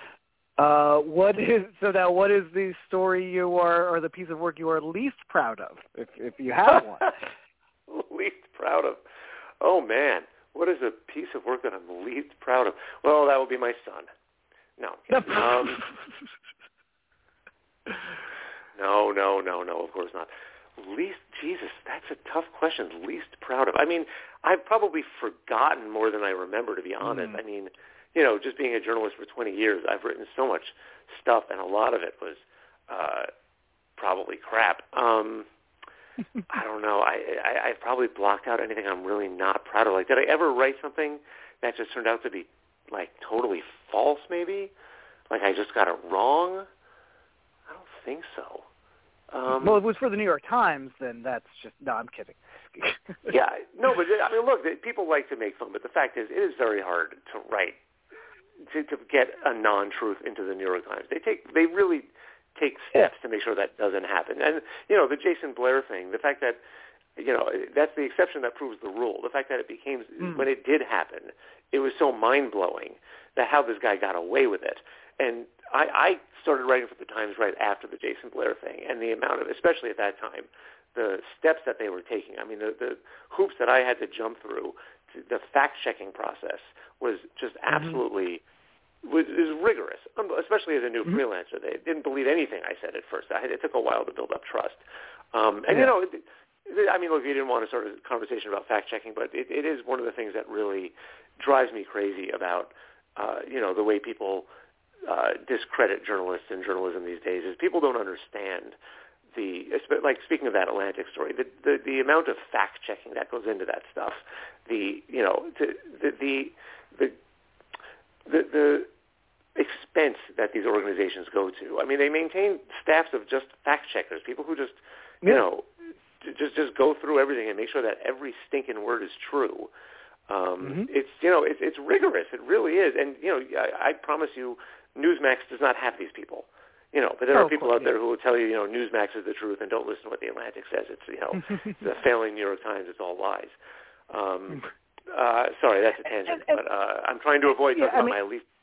Uh, what is so now? What is the story you are, or the piece of work you are least proud of, if if you have one? Least proud of? Oh man, what is a piece of work that I'm least proud of? Well, that would be my son. No, um, no, no, no, no. Of course not. Least, Jesus, that's a tough question. Least proud of? I mean, I've probably forgotten more than I remember, to be honest. Mm. I mean, you know, just being a journalist for twenty years, I've written so much stuff, and a lot of it was uh, probably crap. Um, I don't know. I, I, I've probably blocked out anything I'm really not proud of. Like, did I ever write something that just turned out to be, like, totally false, maybe? Like, I just got it wrong? I don't think so. Um, well, if it was for the New York Times, then that's just, no, I'm kidding. Yeah, no, but, I mean, look, people like to make fun, but the fact is, it is very hard to write, to, to get a non-truth into the New York Times. They take, they really take steps yeah. to make sure that doesn't happen. And, you know, the Jason Blair thing, the fact that, you know, that's the exception that proves the rule. The fact that it became, mm. when it did happen, it was so mind-blowing that how this guy got away with it. And I, I started writing for the Times right after the Jason Blair thing, and the amount of, especially at that time, the steps that they were taking. I mean, the, the hoops that I had to jump through, to, the fact-checking process was just absolutely, mm-hmm. was, was rigorous, especially as a new mm-hmm. freelancer. They didn't believe anything I said at first. I, it took a while to build up trust. Um, and, yeah. you know, it, I mean, look, you didn't want to start a conversation about fact-checking, but it, it is one of the things that really drives me crazy about, uh, you know, the way people uh, discredit journalists and journalism these days is people don't understand the, like, speaking of that Atlantic story, the, the, the amount of fact-checking that goes into that stuff, the, you know, the, the, the, the, the, the expense that these organizations go to. I mean, they maintain staffs of just fact-checkers, people who just, you yeah. know, just just go through everything and make sure that every stinking word is true. Um, mm-hmm. It's, you know, it's, it's rigorous. It really is. And, you know, I, I promise you, Newsmax does not have these people. You know, but there oh, are people course, out there yeah. who will tell you, you know, Newsmax is the truth and don't listen to what the Atlantic says. It's, you know, the failing New York Times, it's all lies. Um, uh, sorry, that's a tangent, and, and, but uh, I'm trying to avoid yeah, talking I mean, about my least.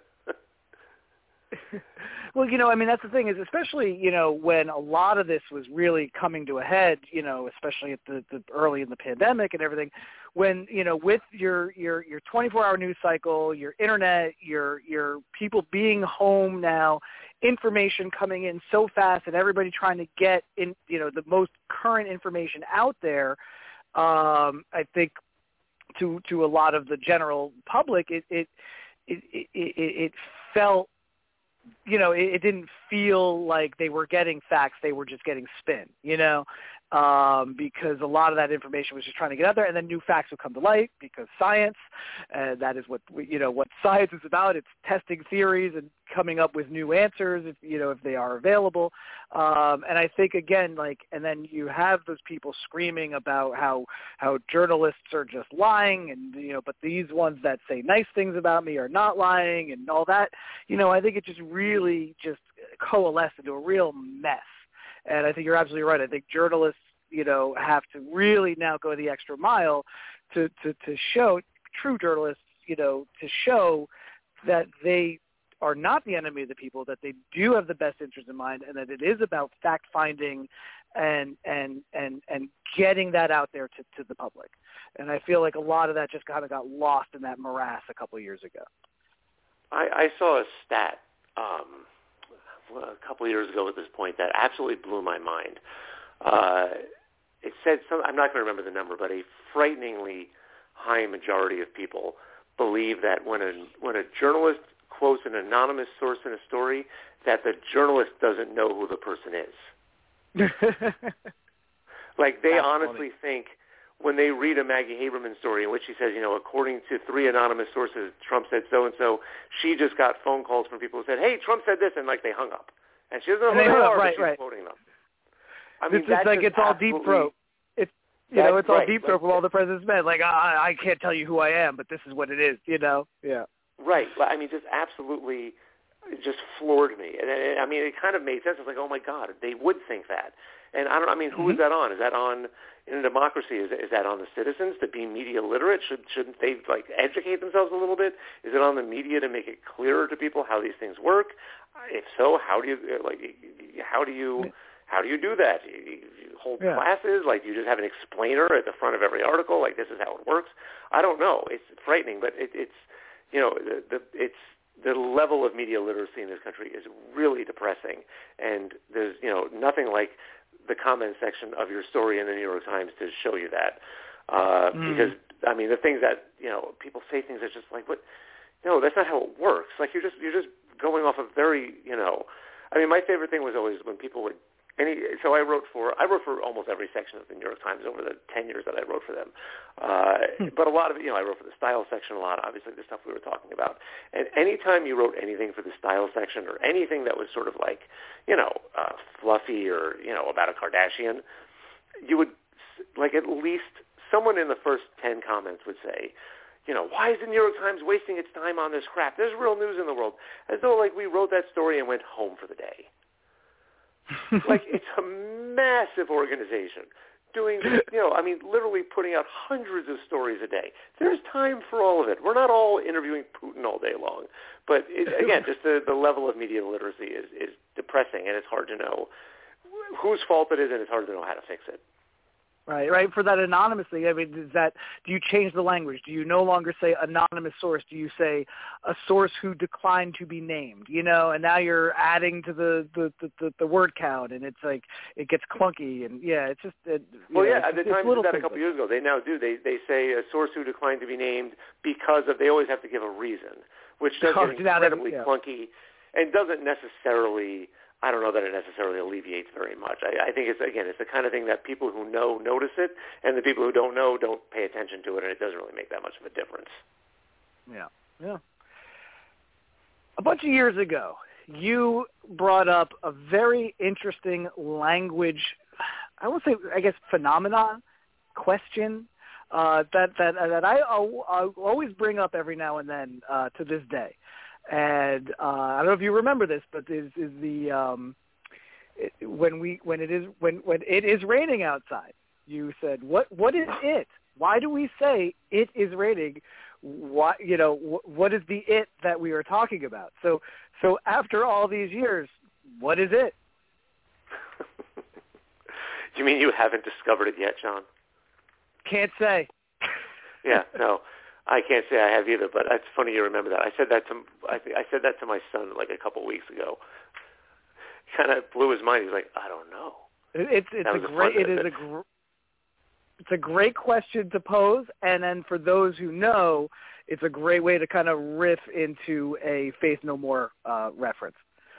Well, you know, I mean, that's the thing is, especially, you know, when a lot of this was really coming to a head, you know, especially at the, the early in the pandemic and everything, when, you know, with your, your, your twenty-four hour news cycle, your internet, your, your people being home now, information coming in so fast and everybody trying to get in, you know, the most current information out there, um, I think to, to a lot of the general public, it, it, it, it, it, it felt you know, it, it didn't feel like they were getting facts. They were just getting spin, you know, um, because a lot of that information was just trying to get out there, and then new facts would come to light because science, and that is what, we, you know, what science is about. It's testing theories and coming up with new answers, if, you know, if they are available. Um, and I think, again, like, and then you have those people screaming about how, how journalists are just lying and, you know, but these ones that say nice things about me are not lying and all that. You know, I think it just really just coalesced into a real mess. And I think you're absolutely right. I think journalists, you know, have to really now go the extra mile to, to, to show, true journalists, you know, to show that they are not the enemy of the people, that they do have the best interest in mind, and that it is about fact-finding and and and and getting that out there to, to the public. And I feel like a lot of that just kind of got lost in that morass a couple of years ago. I, I saw a stat um, a couple of years ago at this point that absolutely blew my mind. Uh, it said, some, I'm not going to remember the number, but a frighteningly high majority of people believe that when a when a journalist quotes an anonymous source in a story, that the journalist doesn't know who the person is. Like, they That's honestly funny. think when they read a Maggie Haberman story in which she says, you know, according to three anonymous sources, Trump said so-and-so, she just got phone calls from people who said, hey, Trump said this, and, like, they hung up. And she doesn't know who they, they are, right, but she's right. quoting them. I mean, it's like it's all deep throat. It's, you know, it's all right, deep throat from all the president's men. Like, I, I can't tell you who I am, but this is what it is, you know? Yeah. Right. I mean, just absolutely just floored me. And, and I mean, it kind of made sense. I was like, oh, my God, they would think that. And I don't I mean, who mm-hmm. is that on? Is that on, in a democracy, is, is that on the citizens to be media literate? Should, shouldn't they, like, educate themselves a little bit? Is it on the media to make it clearer to people how these things work? If so, how do you, like, how do you... How do you do that? You, you hold yeah. classes? Like, you just have an explainer at the front of every article? Like, this is how it works? I don't know. It's frightening, but it, it's, you know, the, the, it's the level of media literacy in this country is really depressing. And there's, you know, nothing like the comment section of your story in the New York Times to show you that. Uh, mm. Because, I mean, the things that, you know, people say things that's just like, what? No, that's not how it works. Like, you're just, you're just going off a very, you know, I mean, my favorite thing was always when people would, Any, so I wrote for I wrote for almost every section of the New York Times over the ten years that I wrote for them. Uh, hmm. But a lot of it, you know, I wrote for the style section a lot, obviously the stuff we were talking about. And anytime you wrote anything for the style section or anything that was sort of like, you know, uh, fluffy or, you know, about a Kardashian, you would, like, at least someone in the first ten comments would say, you know, why is the New York Times wasting its time on this crap? There's real news in the world. As though, like, we wrote that story and went home for the day. Like, it's a massive organization doing, you know, I mean, literally putting out hundreds of stories a day. There's time for all of it. We're not all interviewing Putin all day long. But, it, again, just the, the level of media literacy is, is depressing, and it's hard to know whose fault it is, and it's hard to know how to fix it. Right, right. For that anonymous thing, I mean, is that, do you change the language? Do you no longer say anonymous source? Do you say a source who declined to be named? You know, and now you're adding to the the, the, the, the word count, and it's like it gets clunky, and yeah, it's just. It, well, know, yeah, it's, at the it's Times did that a couple years ago. They now do. They they say a source who declined to be named because of. They always have to give a reason, which does oh, get incredibly yeah. clunky, and doesn't necessarily. I don't know that it necessarily alleviates very much. I, I think it's, again, it's the kind of thing that people who know notice it, and the people who don't know don't pay attention to it, and it doesn't really make that much of a difference. Yeah, yeah. A bunch of years ago, you brought up a very interesting language, I won't say, I guess, phenomenon, question, uh, that, that, that I, I always bring up every now and then uh, to this day. And uh, I don't know if you remember this, but is is the um, it, when we when it is when, when it is raining outside? You said, what what is it? Why do we say it is raining? What you know? Wh- what is the it that we are talking about? So so after all these years, what is it? You mean you haven't discovered it yet, John? Can't say. Yeah, no. I can't say I have either, but it's funny you remember that. I said that to I, think I said that to my son like a couple of weeks ago. Kind of blew his mind. He's like, I don't know. It's it's a great it is a gr- it's a great question to pose, and then for those who know, it's a great way to kind of riff into a Faith No More uh, reference.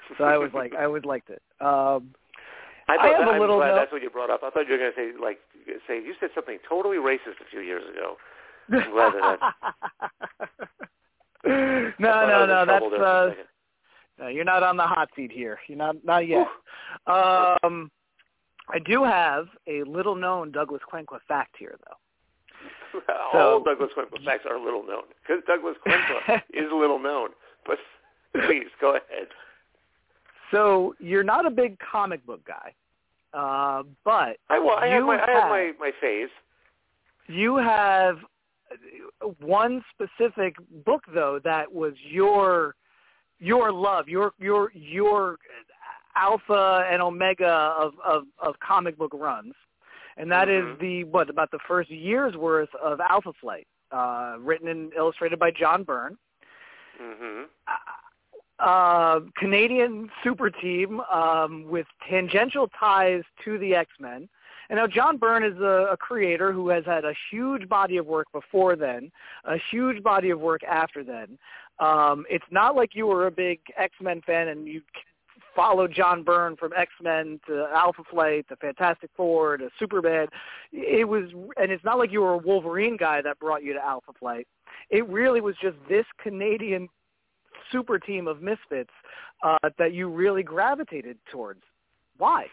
So I was like, I always liked it. Um, I, thought, I have a I'm little glad note. that's what you brought up. I thought you were going to say, like, say you said something totally racist a few years ago. I'm glad that that's... no, no, no, that's... Uh, no, you're not on the hot seat here. You're not, not yet. Um, I do have a little-known Douglas Quenqua fact here, though. All So, Douglas Quenqua facts are little known because Douglas Quenqua is little known. But please go ahead. So you're not a big comic book guy, uh, but I, well, I you have my have, I have my, my phase. You have one specific book though that was your your love, your your your alpha and omega of of, of comic book runs. And that mm-hmm. is the, what, about the first year's worth of Alpha Flight, uh, written and illustrated by John Byrne. Mm-hmm. Uh, Canadian super team um, with tangential ties to the X-Men. And now John Byrne is a, a creator who has had a huge body of work before then, a huge body of work after then. Um, it's not like you were a big X-Men fan and you followed John Byrne from X-Men to Alpha Flight to Fantastic Four to Superman. It was, and it's not like you were a Wolverine guy that brought you to Alpha Flight. It really was just this Canadian super team of misfits uh, that you really gravitated towards. Why?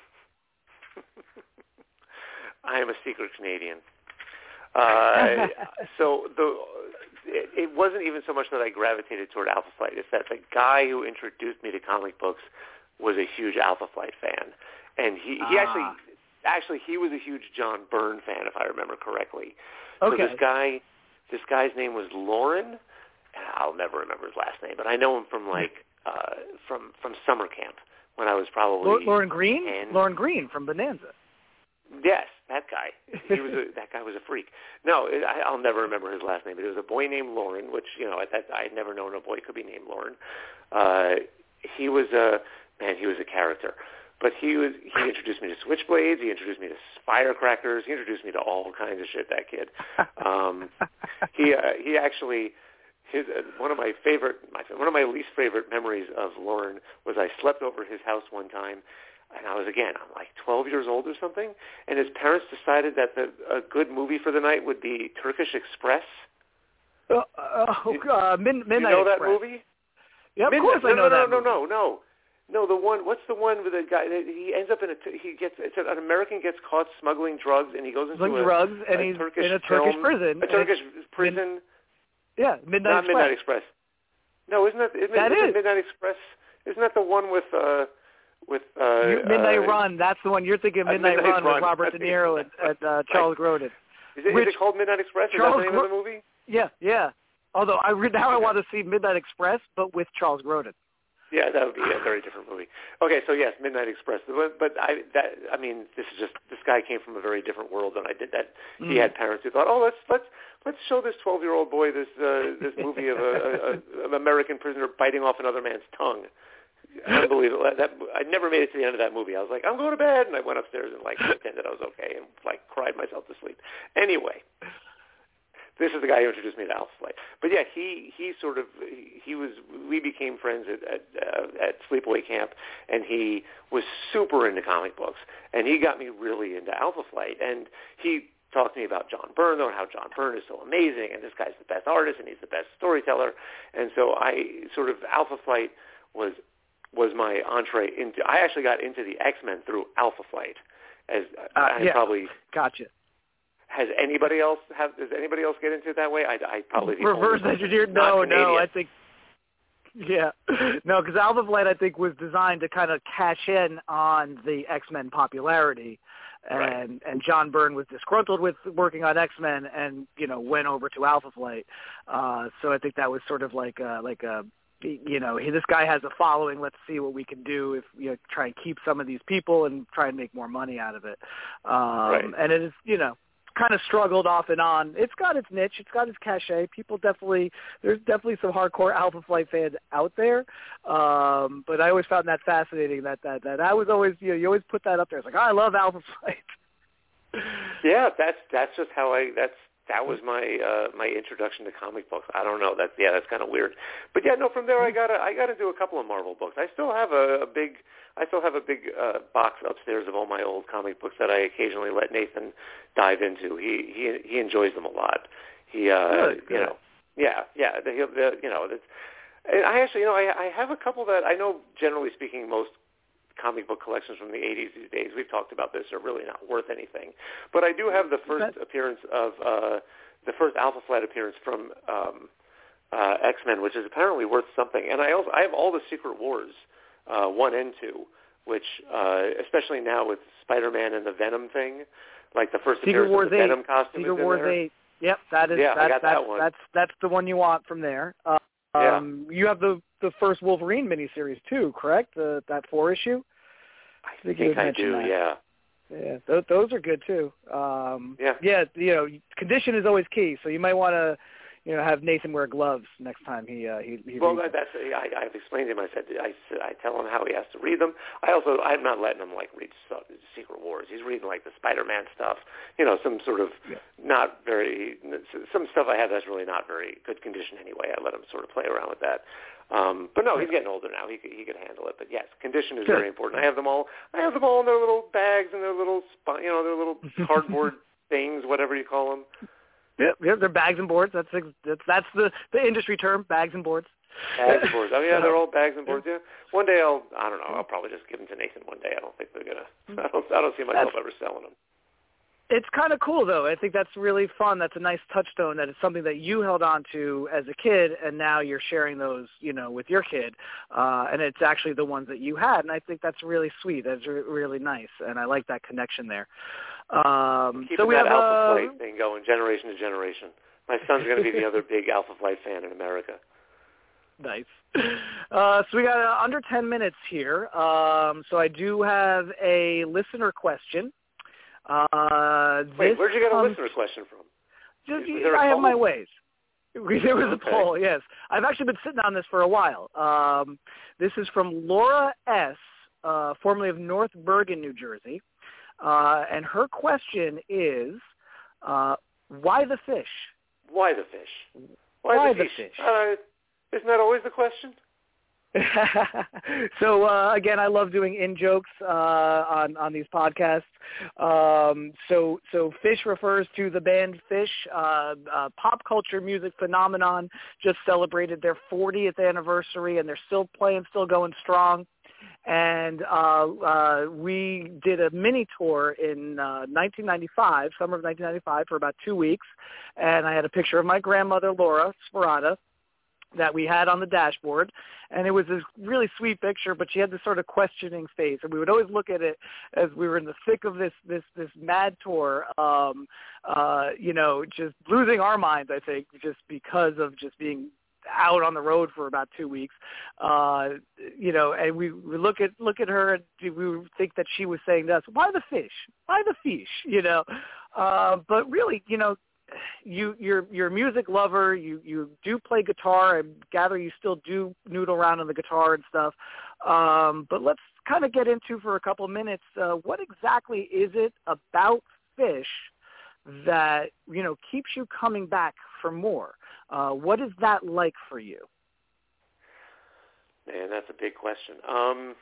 I am a secret Canadian. Uh, so the it, it wasn't even so much that I gravitated toward Alpha Flight. It's that the guy who introduced me to comic books was a huge Alpha Flight fan, and he, he ah. actually actually he was a huge John Byrne fan, if I remember correctly. Okay. So this guy, this guy's name was Lauren. I'll never remember his last name, but I know him from like uh, from from summer camp when I was probably Lauren Green. ten. Lauren Green from Bonanza. Yes, that guy. He was a, that guy was a freak. No, I, I'll never remember his last name. But it was a boy named Lauren, which you know that I had never known a boy could be named Lauren. Uh, he was a man. He was a character. But he was he introduced me to Switchblades. He introduced me to Firecrackers. He introduced me to all kinds of shit. That kid. Um, he uh, he actually. His, uh, one of my favorite, my, one of my least favorite memories of Lauren was I slept over his house one time, and I was, again, I'm like twelve years old or something, and his parents decided that the, a good movie for the night would be Turkish Express. Uh, uh, uh, Mid- Midnight you know that Express. movie? Yeah, of Midnight, course I no, know no, that no, movie. no, no, no. No, the one. What's the one with the guy? He ends up in a. He gets. It's an American gets caught smuggling drugs, and he goes into Smuggling a, drugs, and a he's Turkish in a Turkish film, prison. A Turkish prison. Yeah, Midnight Not Express. Midnight Express. No, isn't that, isn't that it, is. Isn't Midnight Express? Isn't that the one with uh, with uh, you, Midnight uh, Run? That's the one you're thinking of. Midnight, Midnight Run, Run with Robert De Niro and, and uh, Charles Grodin. Is it, Which, is it called Midnight Express? Is Charles that the name Gro- of the movie? Yeah, yeah. Although I re- now I want to see Midnight Express, but with Charles Grodin. Yeah, that would be a very different movie. Okay, so yes, Midnight Express. But, but I, that, I mean, this is just this guy came from a very different world than I did. That mm. he had parents who thought, oh, let's let's let's show this twelve-year-old boy this uh, this movie of a, a, a, an American prisoner biting off another man's tongue. Unbelievable. That I never made it to the end of that movie. I was like, I'm going to bed, and I went upstairs and like pretended I was okay and like cried myself to sleep. Anyway. This is the guy who introduced me to Alpha Flight. But yeah, he he sort of he was we became friends at at, uh, at Sleepaway Camp, and he was super into comic books, and he got me really into Alpha Flight, and he talked to me about John Byrne though, and how John Byrne is so amazing, and this guy's the best artist, and he's the best storyteller, and so I sort of Alpha Flight was was my entree into. I actually got into the X-Men through Alpha Flight, as uh, I yeah. probably gotcha. Has anybody else have? Does anybody else get into it that way? I, I probably the reverse engineered. No, Canadian. no. I think yeah, no, because Alpha Flight I think was designed to kind of cash in on the X-Men popularity, and right. and John Byrne was disgruntled with working on X-Men, and you know went over to Alpha Flight. Uh, so I think that was sort of like a, like a. You know, he, this guy has a following. Let's see what we can do if you know, try and keep some of these people and try and make more money out of it. Um, right. And it is, you know, kind of struggled off and on. It's got its niche. It's got its cachet. People definitely, there's definitely some hardcore Alpha Flight fans out there. Um, but I always found that fascinating. That that that I was always, you know, you always put that up there. It's like, oh, I love Alpha Flight. Yeah, that's that's just how I. That's that was my uh, my introduction to comic books. I don't know. That's yeah, that's kind of weird. But yeah, no. From there, I got I got to do a couple of Marvel books. I still have a, a big I still have a big uh, box upstairs of all my old comic books that I occasionally let Nathan dive into. He he he enjoys them a lot. He uh, good, good. you know yeah yeah the, the, you know that's, I actually you know I I have a couple that I know. Generally speaking, most comic book collections from the eighties these days, we've talked about this, are really not worth anything. But I do have the first appearance of, uh, the first Alpha Flight appearance from um, uh, X-Men, which is apparently worth something. And I also I have all the Secret Wars, uh, one and two, which, uh, especially now with Spider-Man and the Venom thing, like the first Secret appearance Wars of the eight. Venom costume Secret is in Wars there. eight. Yep, that is, yeah, that, I got that's, that one. that's, that's the one you want from there. Uh, yeah. Um, you have the, the first Wolverine miniseries too, correct? The, that four issue? I think, think I do, that. yeah. Yeah, those, those are good too. Um, yeah. Yeah, you know, condition is always key, so you might want to, you know, have Nathan wear gloves next time he uh, he, he well, reads that, that's I, I've explained to him. I said I, I tell him how he has to read them. I also I'm not letting him like read stuff, Secret Wars. He's reading like the Spider-Man stuff, you know, some sort of yeah. not very some stuff I have that's really not very good condition anyway. I let him sort of play around with that. Um, but no, he's getting older now. He he could handle it. But yes, condition is Good. very important. I have them all. I have them all in their little bags and their little you know their little cardboard things, whatever you call them. Yep, yep, they're bags and boards. That's that's that's the, the industry term, bags and boards. Bags and boards. Oh yeah, they're all bags and boards. Yeah. One day I'll I don't know. I'll probably just give them to Nathan one day. I don't think they're gonna. I don't I don't see myself that's, ever selling them. It's kind of cool though. I think that's really fun. That's a nice touchstone. That it's something that you held on to as a kid, and now you're sharing those, you know, with your kid. Uh, and it's actually the ones that you had, and I think that's really sweet. That's re- really nice, and I like that connection there. Um, Keeping so we that have Alpha uh, Flight thing going generation to generation. My son's going to be the other big Alpha Flight fan in America. Nice. Uh, so we got uh, under ten minutes here. Um, so I do have a listener question. Uh, Wait, where'd you get a comes, listener question from? Just, Is there a I have poll? my ways. There was okay. a poll, yes. I've actually been sitting on this for a while. Um, this is from Laura S., uh, formerly of North Bergen, New Jersey. Uh, and her question is, uh, why the fish? Why the fish? Why, why the the fish? fish? Uh, isn't that always the question? so uh, again, I love doing in jokes uh, on on these podcasts. Um, so so Fish refers to the band Fish, uh, uh, pop culture music phenomenon. Just celebrated their fortieth anniversary, and they're still playing, still going strong. And uh, uh, we did a mini tour in uh, nineteen ninety-five, summer of nineteen ninety-five, for about two weeks. And I had a picture of my grandmother, Laura Sparata, that we had on the dashboard, and it was this really sweet picture, but she had this sort of questioning face, and we would always look at it as we were in the thick of this this this mad tour, um, uh, you know, just losing our minds, I think, just because of just being out on the road for about two weeks, uh, you know, and we, we look at look at her, and we would think that she was saying to us, "Why the fish? Why the fish?" You know, uh, but really, you know. You, you're, you're a music lover. You, you do play guitar. I gather you still do noodle around on the guitar and stuff. Um, but let's kind of get into for a couple of minutes. Uh, what exactly is it about Fish that, you know, keeps you coming back for more? Uh, what is that like for you? Man, that's a big question. Um,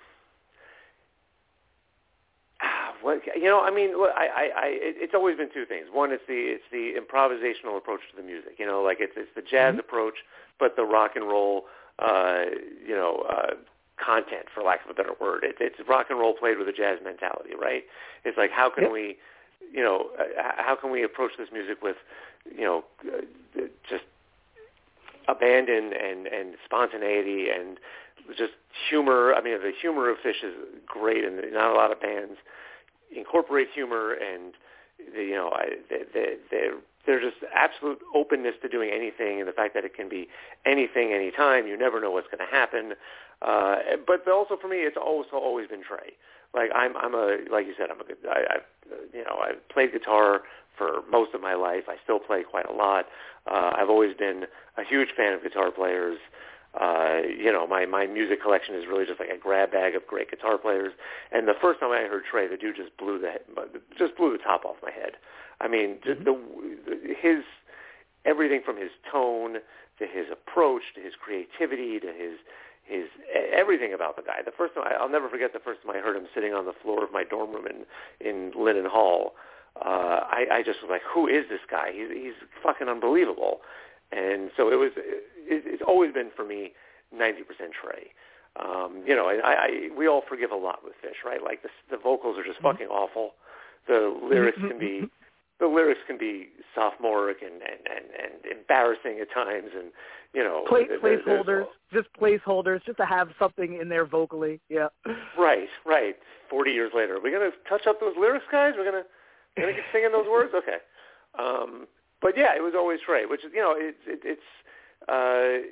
What, you know, I mean, I, I, I, it's always been two things. One, it's the it's the improvisational approach to the music. You know, like it's it's the jazz mm-hmm. approach, but the rock and roll, uh, you know, uh, content, for lack of a better word. It, it's rock and roll played with a jazz mentality, right? It's like how can yep. we, you know, uh, how can we approach this music with, you know, uh, just abandon and and spontaneity and just humor. I mean, the humor of Fish is great, and not a lot of bands incorporate humor, and you know, I, they, they, they're they're just absolute openness to doing anything, and the fact that it can be anything, anytime. You never know what's going to happen. Uh, but also for me, it's also always been Trey. Like I'm, I'm a like you said, I'm a good. I, I've you know, I've played guitar for most of my life. I still play quite a lot. Uh, I've always been a huge fan of guitar players. Uh, you know, my, my music collection is really just like a grab bag of great guitar players. And the first time I heard Trey, the dude just blew the just blew the top off my head. I mean, just the, his everything from his tone to his approach to his creativity to his his everything about the guy. The first time I'll never forget the first time I heard him sitting on the floor of my dorm room in in Linden Hall. Uh, I, I just was like, who is this guy? He's he's fucking unbelievable. And so it was. It, it's always been for me ninety percent Trey. Um, you know, I, I we all forgive a lot with Phish, right? Like the the vocals are just fucking awful. The lyrics can be the lyrics can be sophomoric and, and, and, and embarrassing at times, and you know, Play, there, placeholders, just placeholders, just to have something in there vocally. Yeah. Right, right. Forty years later, are we gonna touch up those lyrics, guys? We're gonna we're gonna keep singing those words, okay? Um, but yeah, it was always Trey, which is you know, it's it, it's. Uh,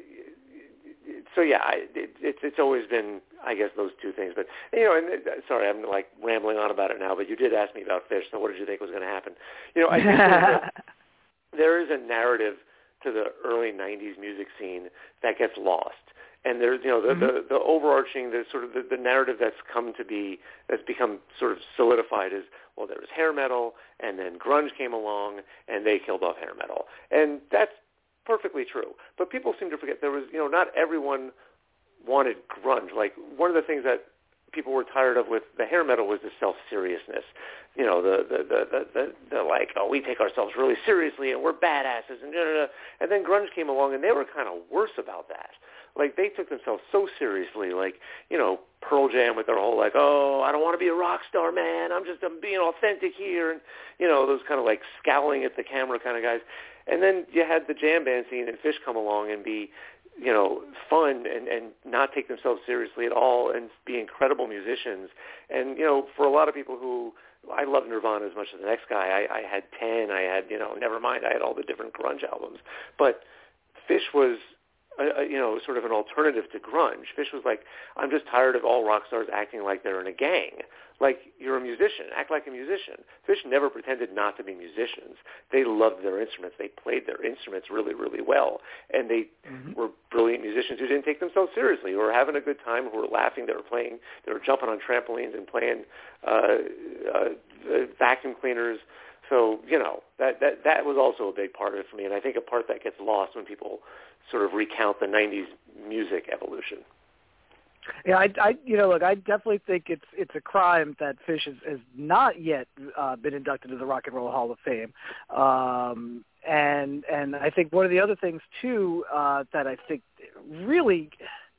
So yeah, I, it, it's it's always been, I guess, those two things. But you know, and sorry, I'm like rambling on about it now. But you did ask me about Phish, so what did you think was going to happen? You know, I think there's a, there is a narrative to the early nineties music scene that gets lost, and there's you know the mm-hmm. the, the overarching, the sort of the, the narrative that's come to be, that's become sort of solidified is, well, there was hair metal, and then grunge came along, and they killed off hair metal, and that's perfectly true. But people seem to forget there was, you know, not everyone wanted grunge. Like, one of the things that people were tired of with the hair metal was the self-seriousness. You know, the, the, the, the, the, the like, oh, we take ourselves really seriously and we're badasses and da, da, da. And then grunge came along and they were kind of worse about that. Like, they took themselves so seriously, like, you know, Pearl Jam with their whole, like, oh, I don't want to be a rock star, man. I'm just I'm being authentic here. And, you know, those kind of, like, scowling at the camera kind of guys. And then you had the jam band scene and Phish come along and be, you know, fun and, and not take themselves seriously at all and be incredible musicians. And, you know, for a lot of people who, I love Nirvana as much as the next guy. I, I had ten. I had, you know, Nevermind. I had all the different grunge albums. But Phish was, a, a, you know, sort of an alternative to grunge. Phish was like, I'm just tired of all rock stars acting like they're in a gang. Like, you're a musician. Act like a musician. Phish never pretended not to be musicians. They loved their instruments. They played their instruments really, really well. And they mm-hmm. were brilliant musicians who didn't take themselves seriously, who were having a good time, who were laughing. They were playing. They were jumping on trampolines and playing uh, uh, vacuum cleaners. So, you know, that, that, that was also a big part of it for me. And I think a part that gets lost when people sort of recount the nineties music evolution. Yeah, I, I, you know, look, I definitely think it's it's a crime that Phish has, has not yet uh, been inducted to the Rock and Roll Hall of Fame, um, and and I think one of the other things too uh, that I think really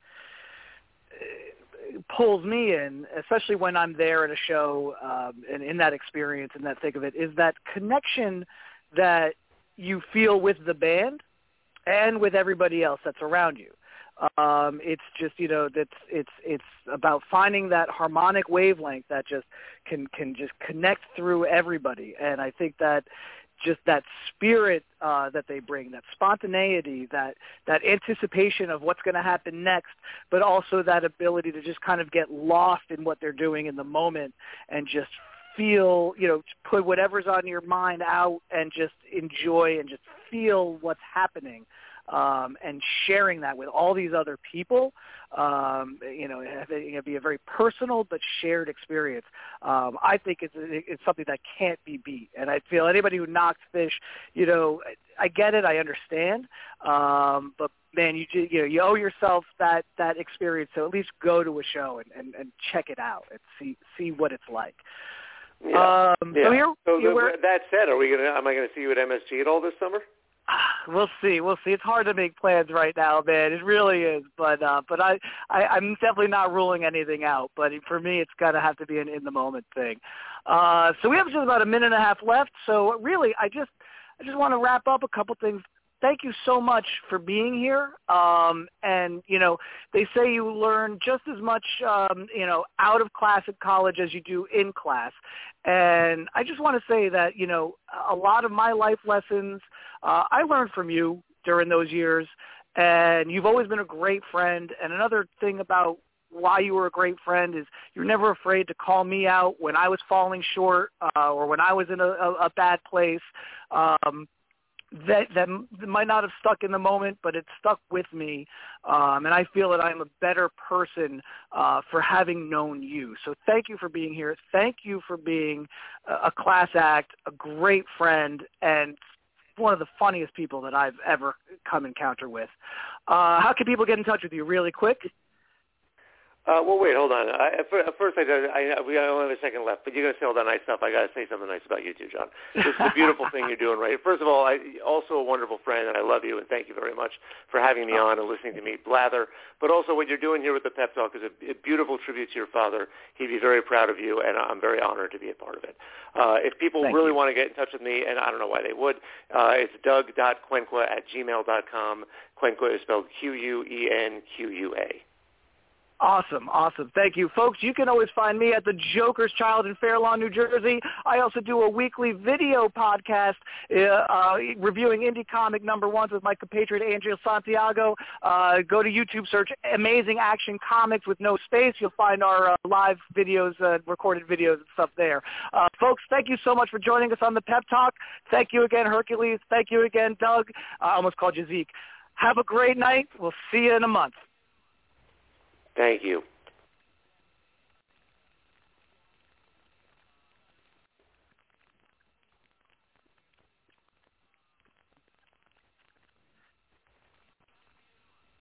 pulls me in, especially when I'm there at a show um, and in that experience and that thick of it, is that connection that you feel with the band and with everybody else that's around you. Um, it's just, you know, that's it's it's about finding that harmonic wavelength that just can can just connect through everybody. And I think that just that spirit uh, that they bring, that spontaneity, that that anticipation of what's going to happen next, but also that ability to just kind of get lost in what they're doing in the moment and just feel, you know, put whatever's on your mind out and just enjoy and just feel what's happening. Um, and sharing that with all these other people, um, you know, it'd be a very personal but shared experience. Um, I think it's it's something that can't be beat. And I feel anybody who knocks Phish, you know, I get it, I understand, um, but man, you you know you owe yourself that, that experience. So at least go to a show and, and, and check it out and see see what it's like. Yeah. Um, yeah. So here, so here the, that said, are we gonna? Am I going to see you at M S G at all this summer? We'll see. We'll see. It's hard to make plans right now, man. It really is. But uh, but I, I I'm definitely not ruling anything out. But for me, it's got to have to be an in the moment thing. Uh, so we have just about a minute and a half left. So really, I just I just want to wrap up a couple things. Thank you so much for being here. Um, and, you know, they say you learn just as much, um, you know, out of class at college as you do in class. And I just want to say that, you know, a lot of my life lessons uh, I learned from you during those years. And you've always been a great friend. And another thing about why you were a great friend is you're never afraid to call me out when I was falling short uh, or when I was in a, a, a bad place. Um that that might not have stuck in the moment, but it stuck with me, um, and I feel that I'm a better person uh, for having known you. So thank you for being here. Thank you for being a class act, a great friend, and one of the funniest people that I've ever come encounter with. Uh, how can people get in touch with you really quick? Uh, well, wait, hold on. I, at first, I, I, we only have a second left, but you're going to say all that nice stuff. I got to say something nice about you too, John. This is a beautiful thing you're doing, right? First of all, I also a wonderful friend, and I love you, and thank you very much for having me on and listening to me blather. But also, what you're doing here with the Pep Talk is a, a beautiful tribute to your father. He'd be very proud of you, and I'm very honored to be a part of it. Uh, if people thank really you. want to get in touch with me, and I don't know why they would, uh, it's doug dot quenqua at gmail dot com. Quenqua is spelled Q U E N Q U A. Awesome, awesome. Thank you. Folks, you can always find me at the Joker's Child in Fair Lawn, New Jersey. I also do a weekly video podcast uh, uh, reviewing indie comic number ones with my compatriot Angel Santiago. Uh, go to YouTube, search Amazing Action Comics with no space. You'll find our uh, live videos, uh, recorded videos and stuff there. Uh, folks, thank you so much for joining us on the Pep Talk. Thank you again, Hercules. Thank you again, Doug. I almost called you Zeke. Have a great night. We'll see you in a month. Thank you.